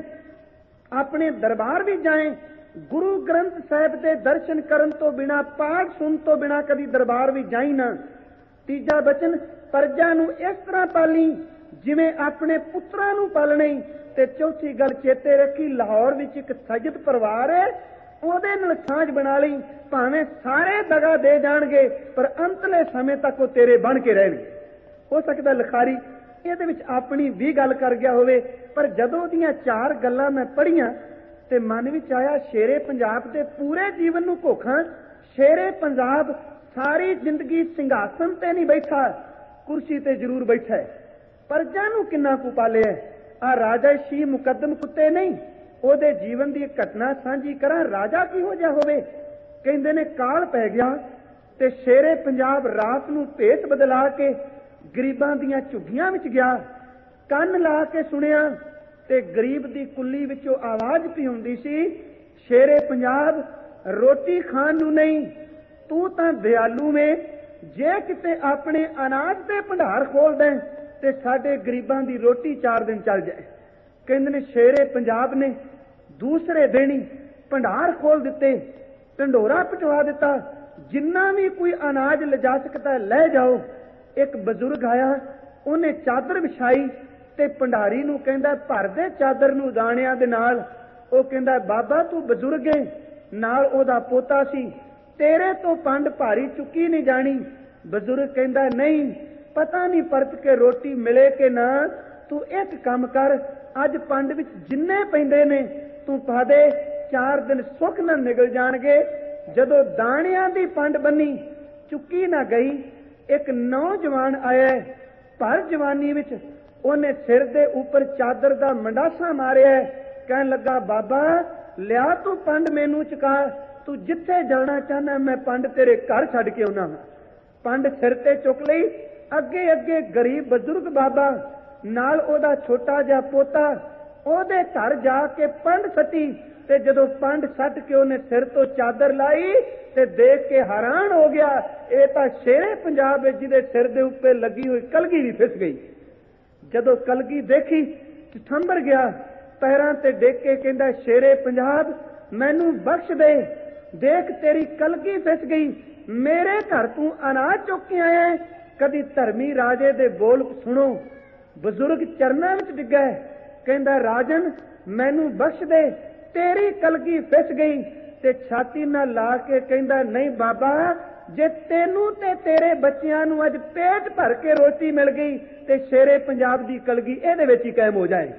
ਆਪਣੇ ਦਰਬਾਰ ਵੀ ਜਾਏ, ਗੁਰੂ ਗ੍ਰੰਥ ਸਾਹਿਬ ਦੇ ਦਰਸ਼ਨ ਕਰਨ ਤੋਂ ਬਿਨਾ, ਪਾਠ ਸੁਣ ਤੋਂ ਬਿਨਾ ਕਦੀ ਦਰਬਾਰ ਵੀ ਜਾਈ ਨਾ। ਤੀਜਾ ਬਚਨ, ਪ੍ਰਜਾ ਨੂੰ ਇਸ ਤਰ੍ਹਾਂ ਪਾਲੀ ਜਿਵੇਂ ਆਪਣੇ ਪੁੱਤਰਾਂ ਨੂੰ ਪਾਲਣੇ। ਤੇ ਚੌਥੀ ਗੱਲ ਚੇਤੇ ਰੱਖੀ, ਲਾਹੌਰ ਵਿੱਚ ਇੱਕ ਸੱਜਦ ਪਰਿਵਾਰ ਹੈ, ਉਹਦੇ ਨਾਲ ਸਾਂਝ ਬਣਾ ਲਈ। ਭਾਵੇਂ ਸਾਰੇ ਦਗਾ ਦੇ ਜਾਣਗੇ ਪਰ ਅੰਤਲੇ ਸਮੇਂ ਤੱਕ ਉਹ ਤੇਰੇ ਬਣ ਕੇ ਰਹਿਣਗੇ। ਹੋ ਸਕਦਾ ਲਿਖਾਰੀ ਇਹਦੇ ਵਿੱਚ ਆਪਣੀ ਵੀ ਗੱਲ ਕਰ ਗਿਆ ਹੋਵੇ, ਪਰ ਜਦੋਂ ਉਹਦੀਆਂ 4 ਗੱਲਾਂ ਮੈਂ ਪੜ੍ਹੀਆਂ ਤੇ ਮਨ ਵਿੱਚ ਆਇਆ ਸ਼ੇਰੇ ਪੰਜਾਬ ਦੇ ਪੂਰੇ ਜੀਵਨ ਨੂੰ ਘੋਖਾਂ। ਸ਼ੇਰੇ ਪੰਜਾਬ ਸਾਰੀ ਜ਼ਿੰਦਗੀ ਸਿੰਘਾਸਨ ਤੇ ਨਹੀਂ ਬੈਠਾ, ਕੁਰਸੀ ਤੇ ਜ਼ਰੂਰ ਬੈਠਾ ਹੈ। ਪ੍ਰਜਾ ਨੂੰ ਕਿੰਨਾ ਕੁ ਪਾਲਿਆ। ਆ ਰਾਜਾ ਸ਼ੀ ਮੁਕੱਦਮ ਕੁੱਤੇ ਨਹੀਂ, ਉਹਦੇ ਜੀਵਨ ਦੀ ਘਟਨਾ ਸਾਂਝੀ ਕਰਾਂ। ਰਾਜਾ ਕਿਹੋ ਜਿਹਾ ਹੋਵੇ? ਕਹਿੰਦੇ ਨੇ ਕਾਲ ਪੈ ਗਿਆ ਤੇ ਸ਼ੇਰੇ ਪੰਜਾਬ ਰਾਤ ਨੂੰ ਭੇਸ ਬਦਲਾ ਕੇ ਗਰੀਬਾਂ ਦੀਆਂ ਝੁੱਗੀਆਂ ਵਿੱਚ ਗਿਆ। ਕੰਨ ਲਾ ਕੇ ਸੁਣਿਆ ਤੇ ਗਰੀਬ ਦੀ ਕੁੱਲੀ ਵਿੱਚੋਂ ਆਵਾਜ਼ ਪਈ ਹੁੰਦੀ ਸੀ, ਸ਼ੇਰੇ ਪੰਜਾਬ ਰੋਟੀ ਖਾਣ ਨੂੰ ਨਹੀਂ, ਤੂੰ ਤਾਂ ਦਿਆਲੂ ਵੇਂ, ਜੇ ਕਿਤੇ ਆਪਣੇ ਅਨਾਜ ਦੇ ਭੰਡਾਰ ਖੋਲਦੇ ਤੇ ਸਾਡੇ ਗਰੀਬਾਂ ਦੀ ਰੋਟੀ 4 ਦਿਨ ਚੱਲ ਜਾਏ। ਕਹਿੰਦੇ ਨੇ ਸ਼ੇਰੇ ਪੰਜਾਬ ਨੇ ਦੂਸਰੇ ਦਿਨ ਹੀ ਭੰਡਾਰ ਖੋਲ ਦਿੱਤੇ, ਢੰਡੋਰਾ ਪਟਵਾ ਦਿੱਤਾ, ਜਿੰਨਾ ਵੀ ਕੋਈ ਅਨਾਜ ਲਿਜਾ ਸਕਦਾ ਲੈ ਜਾਓ। ਇੱਕ ਬਜ਼ੁਰਗ ਆਇਆ, ਉਹਨੇ ਚਾਦਰ ਵਿਛਾਈ ਤੇ ਭੰਡਾਰੀ ਨੂੰ ਕਹਿੰਦਾ ਭਰ ਦੇ ਚਾਦਰ ਨੂੰ ਦਾਣਿਆਂ ਦੇ ਨਾਲ। ਉਹ ਕਹਿੰਦਾ ਬਾਬਾ ਤੂੰ ਬਜ਼ੁਰਗ ਹੈ, ਨਾਲ ਉਹਦਾ ਪੋਤਾ ਸੀ, ਤੇਰੇ ਤੋਂ ਪੰਡ ਭਾਰੀ ਚੁੱਕੀ ਨਹੀਂ ਜਾਣੀ। ਬਜ਼ੁਰਗ ਕਹਿੰਦਾ ਨਹੀਂ, ਪਤਾ ਨਹੀਂ ਪਰਤ ਕੇ ਰੋਟੀ ਮਿਲੇ ਕਿ ਨਾ, ਤੂੰ ਇੱਕ ਕੰਮ ਕਰ, ਅੱਜ ਪੰਡ ਵਿੱਚ ਜਿੰਨੇ ਪੈਂਦੇ ਨੇ ਤੂੰ ਪਾ ਦੇ, 4 ਦਿਨ ਸੁੱਖ ਨਾਲ ਨਿਕਲ ਜਾਣਗੇ। ਜਦੋਂ ਦਾਣਿਆਂ ਦੀ ਪੰਡ ਬੰਨੀ ਚੁੱਕੀ ਨਾ ਗਈ, ਇੱਕ ਨੌਜਵਾਨ ਆਇਆ ਭਰ ਜਵਾਨੀ ਵਿੱਚ, ਉਹਨੇ ਸਿਰ ਦੇ ਉੱਪਰ ਚਾਦਰ ਦਾ ਮੰਡਾਸਾ ਮਾਰਿਆ। ਕਹਿਣ ਲੱਗਾ ਬਾਬਾ ਲਿਆ ਤੂੰ ਪੰਡ ਮੈਨੂੰ ਚੁਕਾ, ਤੂੰ ਜਿੱਥੇ ਜਾਣਾ ਚਾਹਨਾ ਮੈਂ ਪੰਡ ਤੇਰੇ ਘਰ ਛੱਡ ਕੇ ਆਉਣਾ। ਪੰਡ ਸਿਰ ਤੇ ਚੁੱਕ ਲਈ, ਅੱਗੇ ਅੱਗੇ ਗਰੀਬ ਬਜ਼ੁਰਗ ਬਾਬਾ, ਨਾਲ ਉਹਦਾ ਛੋਟਾ ਜਿਹਾ ਪੋਤਾ, ਉਹਦੇ ਘਰ ਜਾ ਕੇ ਪੰਡ ਸੱਟੀ। ਤੇ ਜਦੋਂ ਪੰਡ ਸੱਟ ਕੇ ਉਹਨੇ ਸਿਰ ਤੋਂ ਚਾਦਰ ਲਾਈ ਤੇ ਦੇਖ ਕੇ ਹੈਰਾਨ ਹੋ ਗਿਆ, ਇਹ ਤਾਂ ਸ਼ੇਰੇ ਪੰਜਾਬ ਵਿੱਚ ਜਿਹਦੇ ਸਿਰ ਦੇ ਉੱਤੇ ਲੱਗੀ ਹੋਈ ਕਲਗੀ ਵੀ ਫਿਸ ਗਈ। ਜਦੋਂ ਕਲਗੀ ਦੇਖੀ ਠੰਬਰ ਗਿਆ, ਪੈਰਾਂ ਤੇ ਡੇਕ ਕੇ ਕਹਿੰਦਾ ਸ਼ੇਰੇ ਪੰਜਾਬ ਮੈਨੂੰ ਬਖਸ਼ ਦੇ, ਦੇਖ ਤੇਰੀ ਕਲਗੀ ਫਿਸ ਗਈ, ਮੇਰੇ ਘਰ ਤੂੰ ਅਨਾਜ ਚੁੱਕ ਕੇ ਆਇਆ। ਕਦੀ ਧਰਮੀ ਰਾਜੇ ਦੇ ਬੋਲ ਸੁਣੋ। ਬਜ਼ੁਰਗ ਚਰਨਾਂ ਵਿੱਚ ਡਿੱਗਾ, ਕਹਿੰਦਾ ਰਾਜਨ ਮੈਨੂੰ ਬਖਸ਼ ਦੇ, ਤੇਰੀ ਕਲਗੀ ਫਿਸ ਗਈ। ਤੇ ਛਾਤੀ ਨਾਲ ਲਾ ਕੇ ਕਹਿੰਦਾ ਨਹੀਂ ਬਾਬਾ, ਜੇ ਤੈਨੂੰ ਤੇ ਤੇਰੇ ਬੱਚਿਆਂ ਨੂੰ ਅੱਜ ਪੇਟ ਭਰ ਕੇ ਰੋਟੀ ਮਿਲ ਗਈ ਤੇ ਸ਼ੇਰੇ ਪੰਜਾਬ ਦੀ ਕਲਗੀ ਇਹਦੇ ਵਿੱਚ ਹੀ ਕਾਇਮ ਹੋ ਜਾਏ।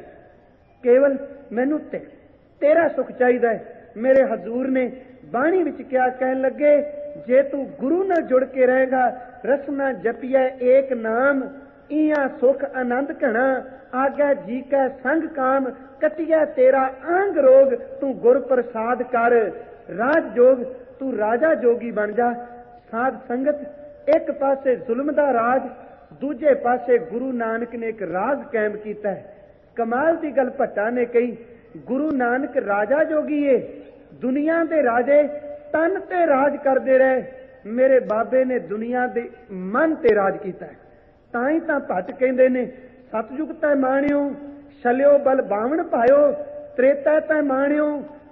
ਕੇਵਲ ਮੈਨੂੰ ਤੇਰਾ ਸੁੱਖ ਚਾਹੀਦਾ ਹੈ। ਮੇਰੇ ਹਜ਼ੂਰ ਨੇ ਬਾਣੀ ਵਿੱਚ ਕਿਹਾ, ਕਹਿਣ ਲੱਗੇ ਜੇ ਤੂੰ ਗੁਰੂ ਨਾਲ ਜੁੜ ਕੇ ਰਹੇਗਾ, ਰਸਨਾ ਜਪੀਐ ਏਕ ਨਾਮ, ਇਆਂ ਸੁਖ ਆਨੰਦ ਘਣਾ, ਆਗੈ ਜੀ ਕੈ ਸੰਗ ਕਾਮ, ਕਟਿਐ ਤੇਰਾ ਅੰਗ ਰੋਗ, ਤੂੰ ਗੁਰ ਪ੍ਰਸਾਦ ਕਰ ਰਾਜ ਜੋਗ, ਤੂੰ ਰਾਜਾ ਜੋਗੀ ਬਣ ਜਾ। ਸਾਧ ਸੰਗਤ ਇੱਕ ਪਾਸੇ ਜ਼ੁਲਮ ਦਾ ਰਾਜ, ਦੂਜੇ ਪਾਸੇ ਗੁਰੂ ਨਾਨਕ ਨੇ ਇੱਕ ਰਾਜ ਕਾਇਮ ਕੀਤਾ ਹੈ। ਕਮਾਲ ਦੀ ਗੱਲ ਭੱਟਾ ਨੇ ਕਹੀ, ਗੁਰੂ ਨਾਨਕ ਰਾਜਾ ਜੋਗੀ ਏ, ਦੁਨੀਆ ਦੇ ਰਾਜੇ ਤਨ ਤੇ ਰਾਜ ਕਰਦੇ ਰਹੇ, ਮੇਰੇ ਬਾਬੇ ਨੇ ਦੁਨੀਆ ਦੇ ਮਨ ਤੇ ਰਾਜ ਕੀਤਾ ਹੈ। ਤਾਂ ਹੀ ਤਾਂ ਭੱਟ ਕਹਿੰਦੇ ਨੇ ਸਤਜੁਗ ਤੈ ਮਾਣਿਓ, ਛਲਿਓ ਬਲ ਬਾਵਣ ਪਾਇਓ, ਤ੍ਰੇਤਾ ਤੈ ਮਾਣਿਓ,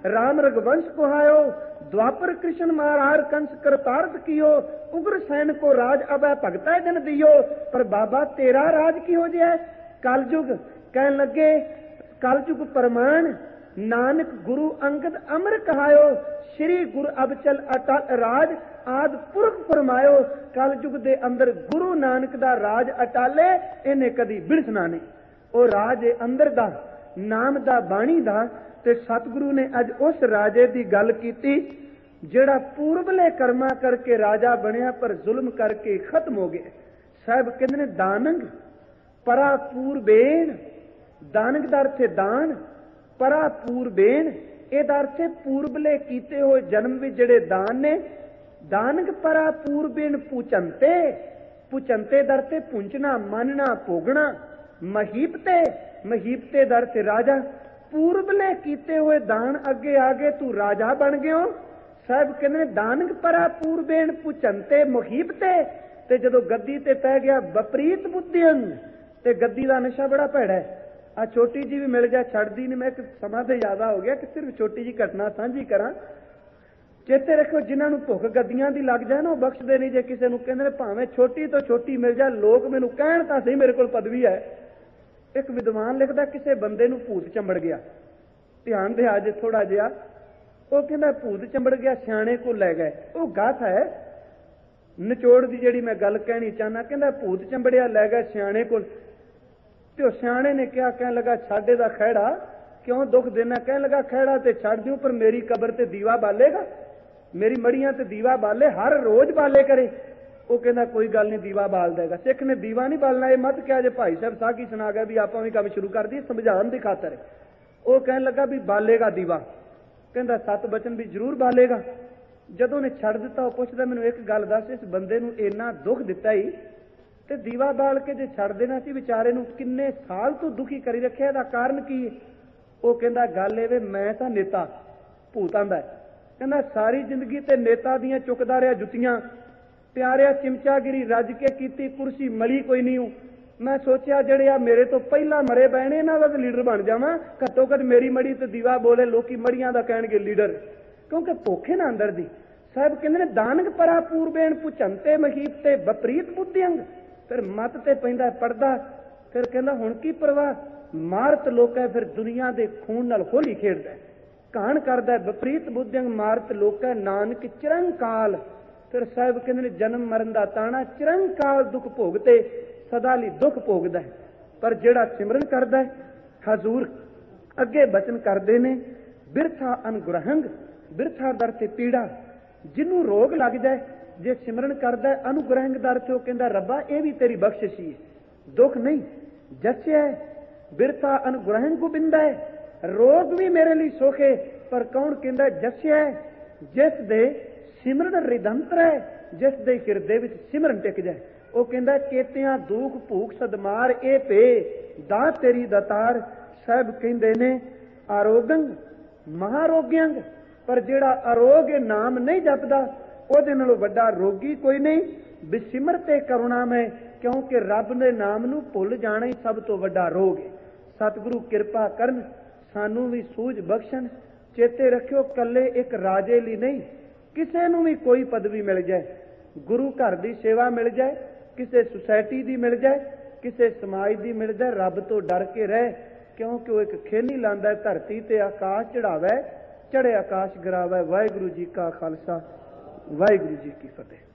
राम रघुवंश कुहायो, द्वापर कृष्ण मारार कंस कृतार्थ कियो, उग्र सैन को राज अबै भगतै दिन दियो। पर बाबा तेरा राज की हो जाए? कलयुग कहन लगे, कलयुग प्रमाण नानक गुरु अंगद अमर कहायो, श्री गुरु अबचल अटल राज आद पुरख फरमायो। कलयुग दे अंदर गुरु नानक दा राज अटाले, इन्हें कदी बिड़सना नहीं। ਉਹ ਰਾਜ ਅੰਦਰ ਦਾ, ਨਾਮ ਦਾ, ਬਾਣੀ ਦਾ। ਤੇ ਸਤਿਗੁਰੂ ਨੇ ਅੱਜ ਉਸ ਰਾਜੇ ਦੀ ਗੱਲ ਕੀਤੀ ਜਿਹੜਾ ਪੂਰਬਲੇ ਕਰਮਾਂ ਕਰਕੇ ਰਾਜਾ ਬਣਿਆ ਪਰ ਜ਼ੁਲਮ ਕਰਕੇ ਖਤਮ ਹੋ ਗਿਆ। ਸਾਹਿਬ ਕਹਿੰਦੇ ਨੇ ਦਾਨੰਗ ਪਰਾ ਪੂਰਬੇਨ, ਦਾਨੰਗ ਦਾ ਅਰਥ ਹੈ ਦਾਨ, ਪਰਾ ਪੂਰਬੇਨ ਇਹਦਾ ਅਰਥ ਹੈ ਪੂਰਬਲੇ ਕੀਤੇ ਹੋਏ ਜਨਮ ਵਿੱਚ ਜਿਹੜੇ ਦਾਨ ਨੇ। ਦਾਨੰਗ ਪਰਾ ਪੂਰਬੇਨ ਪੁਚੰਤੇ, ਪੁਚੰਤੇ ਦਾ ਅਰਥ ਹੈ ਪੁੰਚਣਾ, ਮੰਨਣਾ, ਭੋਗਣਾ। ਮਹੀਪਤੇ, ਮਹੀਪਤੇ ਦਰ ਤੇ ਰਾਜਾ। ਪੂਰਬਲੇ ਕੀਤੇ ਹੋਏ ਦਾਨ ਅੱਗੇ ਆ ਗਏ, ਤੂੰ ਰਾਜਾ ਬਣ ਗਿਓ। ਸਾਹਿਬ ਕਹਿੰਦੇ ਦਾਨੰਗ ਪਰਾ ਪੂਰਬੇਨ ਪੁਚੰਤੇ ਮਹੀਪਤੇ। ਤੇ ਜਦੋਂ ਗੱਦੀ ਤੇ ਪੈ ਗਿਆ ਵਿਪਰੀਤ ਬੁੱਧੀਆਂ, ਤੇ ਗੱਦੀ ਦਾ ਨਸ਼ਾ ਬੜਾ ਭੈੜਾ ਹੈ। ਆ ਛੋਟੀ ਜੀ ਵੀ ਮਿਲ ਜਾ ਛੱਡਦੀ ਨਹੀਂ। ਮੈਂ ਇੱਕ ਸਮਾਂ ਤੇ ਜ਼ਿਆਦਾ ਹੋ ਗਿਆ ਕਿ ਸਿਰਫ ਛੋਟੀ ਜੀ ਘਟਨਾ ਸਾਂਝੀ ਕਰਾਂ। ਚੇਤੇ ਰੱਖੋ, ਜਿਨ੍ਹਾਂ ਨੂੰ ਭੁੱਖ ਗੱਦੀਆਂ ਦੀ ਲੱਗ ਜਾਏ ਨਾ ਉਹ ਬਖਸ਼ਦੇ ਨਹੀਂ। ਜੇ ਕਿਸੇ ਨੂੰ ਕਹਿੰਦੇ ਨੇ ਭਾਵੇਂ ਛੋਟੀ ਤੋਂ ਛੋਟੀ ਮਿਲ ਜਾ, ਲੋਕ ਮੈਨੂੰ ਕਹਿਣ ਤਾਂ ਸਹੀ ਮੇਰੇ ਕੋਲ ਪਦਵੀ ਹੈ। ਇੱਕ ਵਿਦਵਾਨ ਲਿਖਦਾ ਕਿਸੇ ਬੰਦੇ ਨੂੰ ਭੂਤ ਚੰਬੜ ਗਿਆ। ਧਿਆਨ ਦੇ ਅੱਜ ਥੋੜਾ ਜਿਹਾ। ਉਹ ਕਹਿੰਦਾ ਭੂਤ ਚੰਬੜ ਗਿਆ, ਸਿਆਣੇ ਕੋਲ ਲੈ ਗਏ। ਉਹ ਗਾਥਾ ਹੈ ਨਿਚੋੜ ਦੀ ਜਿਹੜੀ ਮੈਂ ਗੱਲ ਕਹਿਣੀ ਚਾਹਨਾ। ਕਹਿੰਦਾ ਭੂਤ ਚੰਬੜਿਆ, ਲੈ ਗਏ ਸਿਆਣੇ ਕੋਲ। ਤੇ ਉਹ ਸਿਆਣੇ ਨੇ ਕਿਹਾ, ਕਹਿਣ ਲੱਗਾ ਛੱਡ ਇਹਦਾ ਖਹਿੜਾ, ਕਿਉਂ ਦੁੱਖ ਦੇਣਾ? ਕਹਿਣ ਲੱਗਾ ਖਹਿੜਾ ਤੇ ਛੱਡ ਦਿਓ ਪਰ ਮੇਰੀ ਕਬਰ ਤੇ ਦੀਵਾ ਬਾਲੇਗਾ, ਮੇਰੀ ਮੜੀਆਂ ਤੇ ਦੀਵਾ ਬਾਲੇ, ਹਰ ਰੋਜ਼ ਬਾਲੇ ਕਰੇ। ਉਹ ਕਹਿੰਦਾ ਕੋਈ ਗੱਲ ਨਹੀਂ, ਦੀਵਾ ਬਾਲ ਦੇਗਾ। ਸਿੱਖ ਨੇ ਦੀਵਾ ਨਹੀਂ ਬਾਲਣਾ, ਇਹ ਮਤ ਕਿਹਾ ਜੇ ਭਾਈ ਸਾਹਿਬ ਸਾਖੀ ਸੁਣਾ ਗਿਆ ਵੀ ਆਪਾਂ ਵੀ ਕੰਮ ਸ਼ੁਰੂ ਕਰ ਦਈਏ, ਸਮਝਾਉਣ ਦੀ ਖਾਤਰ। ਉਹ ਕਹਿਣ ਲੱਗਾ ਵੀ ਬਾਲੇਗਾ ਦੀਵਾ। ਕਹਿੰਦਾ 7 ਬਚਨ ਵੀ ਜ਼ਰੂਰ ਬਾਲੇਗਾ। ਜਦੋਂ ਨੇ ਛੱਡ ਦਿੱਤਾ, ਉਹ ਪੁੱਛਦਾ ਮੈਨੂੰ ਇੱਕ ਗੱਲ ਦੱਸ, ਇਸ ਬੰਦੇ ਨੂੰ ਇੰਨਾ ਦੁੱਖ ਦਿੱਤਾ ਹੀ ਤੇ ਦੀਵਾ ਬਾਲ ਕੇ ਜੇ ਛੱਡ ਦੇਣਾ ਸੀ ਵਿਚਾਰੇ ਨੂੰ, ਕਿੰਨੇ ਸਾਲ ਤੋਂ ਦੁਖੀ ਕਰੀ ਰੱਖਿਆ, ਇਹਦਾ ਕਾਰਨ ਕੀ ਹੈ? ਉਹ ਕਹਿੰਦਾ ਗੱਲ ਇਹ ਵੇ, ਮੈਂ ਤਾਂ ਨੇਤਾ, ਭੂਤਾਂ ਦਾ। ਕਹਿੰਦਾ ਸਾਰੀ ਜ਼ਿੰਦਗੀ ਤੇ ਨੇਤਾ ਦੀਆਂ ਚੁੱਕਦਾ ਰਿਹਾ ਜੁੱਤੀਆਂ, ਪਿਆਰਿਆ ਚਿਮਚਾਗਿਰੀ ਰੱਜ ਕੇ ਕੀਤੀ, ਕੁਰਸੀ ਮਲੀ ਕੋਈ ਨਹੀਂ। ਮੈਂ ਸੋਚਿਆ ਜਿਹੜੇ ਆ ਮੇਰੇ ਤੋਂ ਪਹਿਲਾਂ ਮਰੇ ਬਹਿਣੇ, ਇਹਨਾਂ ਦਾ ਲੀਡਰ ਬਣ ਜਾਵਾਂ। ਘੱਟੋ ਘੱਟ ਮੇਰੀ ਮੜੀ ਤੇ ਦੀਵਾ ਬੋਲੇ, ਲੋਕੀ ਮੜੀਆਂ ਦਾ ਕਹਿਣਗੇ ਲੀਡਰ, ਕਿਉਂਕਿ ਭੁੱਖੇ ਨਾ ਅੰਦਰ ਦੀ। ਸਾਹਿਬ ਕਹਿੰਦੇ ਨੇ ਦਾਨਕ ਪਰਾ ਪੂਰਬੇਨ ਪੁਚੰਤੇ ਮਹੀਪ ਤੇ ਵਿਪਰੀਤ ਬੁੱਧੀਅੰਗ। ਫਿਰ ਮੱਤ ਤੇ ਪੈਂਦਾ ਪੜਦਾ। ਫਿਰ ਕਹਿੰਦਾ ਹੁਣ ਕੀ ਪਰਵਾਹ, ਮਾਰਤ ਲੋਕ ਹੈ। ਫਿਰ ਦੁਨੀਆ ਦੇ ਖੂਨ ਨਾਲ ਹੋਲੀ ਖੇਡਦਾ, ਕਾਣ ਕਰਦਾ। ਵਿਪਰੀਤ ਬੁੱਧੀਅੰਗ ਮਾਰਤ ਲੋਕ ਹੈ, ਨਾਨਕ ਚਿਰੰਕਾਲ। ਫਿਰ ਸਾਹਿਬ ਕਹਿੰਦੇ ਨੇ ਜਨਮ ਮਰਨ ਦਾ ਤਾਣਾ, ਚਿਰੰਕਾਲ ਦੁੱਖ ਭੋਗਤੇ, ਸਦਾ ਲਈ ਦੁੱਖ ਭੋਗਦਾ ਹੈ। ਪਰ ਜਿਹੜਾ ਸਿਮਰਨ ਕਰਦਾ ਹੈ, ਹਜ਼ੂਰ ਅੱਗੇ ਬਚਨ ਕਰਦੇ ਨੇ, ਬਿਰਥਾ ਅਨੁਗ੍ਰਹੰਗ, ਬਿਰਥਾ ਦਰ ਤੇ ਪੀੜਾ। ਜਿਹਨੂੰ ਰੋਗ ਲੱਗ ਜਾਏ ਜੇ ਸਿਮਰਨ ਕਰਦਾ, ਅਨੁਗ੍ਰਹੰਗ ਦਰ ਤੇ ਉਹ ਕਹਿੰਦਾ ਰੱਬਾ ਇਹ ਵੀ ਤੇਰੀ ਬਖਸ਼ਿਸ਼ ਹੀ ਹੈ, ਦੁੱਖ ਨਹੀਂ ਜੱਚਿਆ। ਬਿਰਥਾ ਅਨੁਗ੍ਰਹੰਗ ਗੋਬਿੰਦਾ ਹੈ, ਰੋਗ ਵੀ ਮੇਰੇ ਲਈ ਸੋਖੇ। ਪਰ ਕੌਣ ਕਹਿੰਦਾ ਜੱਚਿਆ? ਜਿਸ ਦੇ ਸਿਮਰਨ ਰਿਦੰਤਰ ਹੈ, ਜਿਸ ਦੇ ਹਿਰਦੇ ਵਿੱਚ ਸਿਮਰਨ ਟਿਕ ਜਾਏ। ਉਹ ਕਹਿੰਦਾ ਚੇਤਿਆਂ ਦੁੱਖ ਭੂਖ ਸਦਮਾਰ ਇਹ ਪੇ ਦਾ ਤੇਰੀ ਦਤਾਰ। ਸਾਹਿਬ ਕਹਿੰਦੇ ਨੇ ਆਰੋਗੰਗ ਮਹਾਰੋਗਿਅੰਗ। ਪਰ ਜਿਹੜਾ ਅਰੋਗ ਨਾਮ ਨਹੀਂ ਜਪਦਾ ਉਹਦੇ ਨਾਲੋਂ ਵੱਡਾ ਰੋਗੀ ਕੋਈ ਨਹੀਂ। ਬਿਸਿਮਰ ਤੇ ਕਰੁਣਾਮੈ, ਕਿਉਂਕਿ ਰੱਬ ਦੇ ਨਾਮ ਨੂੰ ਭੁੱਲ ਜਾਣਾ ਹੀ ਸਭ ਤੋਂ ਵੱਡਾ ਰੋਗ ਹੈ। ਸਤਿਗੁਰੂ ਕਿਰਪਾ ਕਰਨ, ਸਾਨੂੰ ਵੀ ਸੂਝ ਬਖਸ਼ਣ। ਚੇਤੇ ਰੱਖਿਓ ਕੱਲੇ ਇੱਕ ਰਾਜੇ ਲਈ ਨਹੀਂ, ਕਿਸੇ ਨੂੰ ਵੀ ਕੋਈ ਪਦਵੀ ਮਿਲ ਜਾਏ, ਗੁਰੂ ਘਰ ਦੀ ਸੇਵਾ ਮਿਲ ਜਾਏ, ਕਿਸੇ ਸੁਸਾਇਟੀ ਦੀ ਮਿਲ ਜਾਏ, ਕਿਸੇ ਸਮਾਜ ਦੀ ਮਿਲ ਜਾਏ, ਰੱਬ ਤੋਂ ਡਰ ਕੇ ਰਹਿ। ਕਿਉਂਕਿ ਉਹ ਇੱਕ ਖੇਲੀ ਲਾਂਦਾ, ਧਰਤੀ ਤੇ ਆਕਾਸ਼ ਚੜਾਵੇ, ਚੜੇ ਆਕਾਸ਼ ਗਿਰਾਵੇ। ਵਾਹਿਗੁਰੂ ਜੀ ਕਾ ਖਾਲਸਾ, ਵਾਹਿਗੁਰੂ ਜੀ ਕੀ ਫਤਿਹ।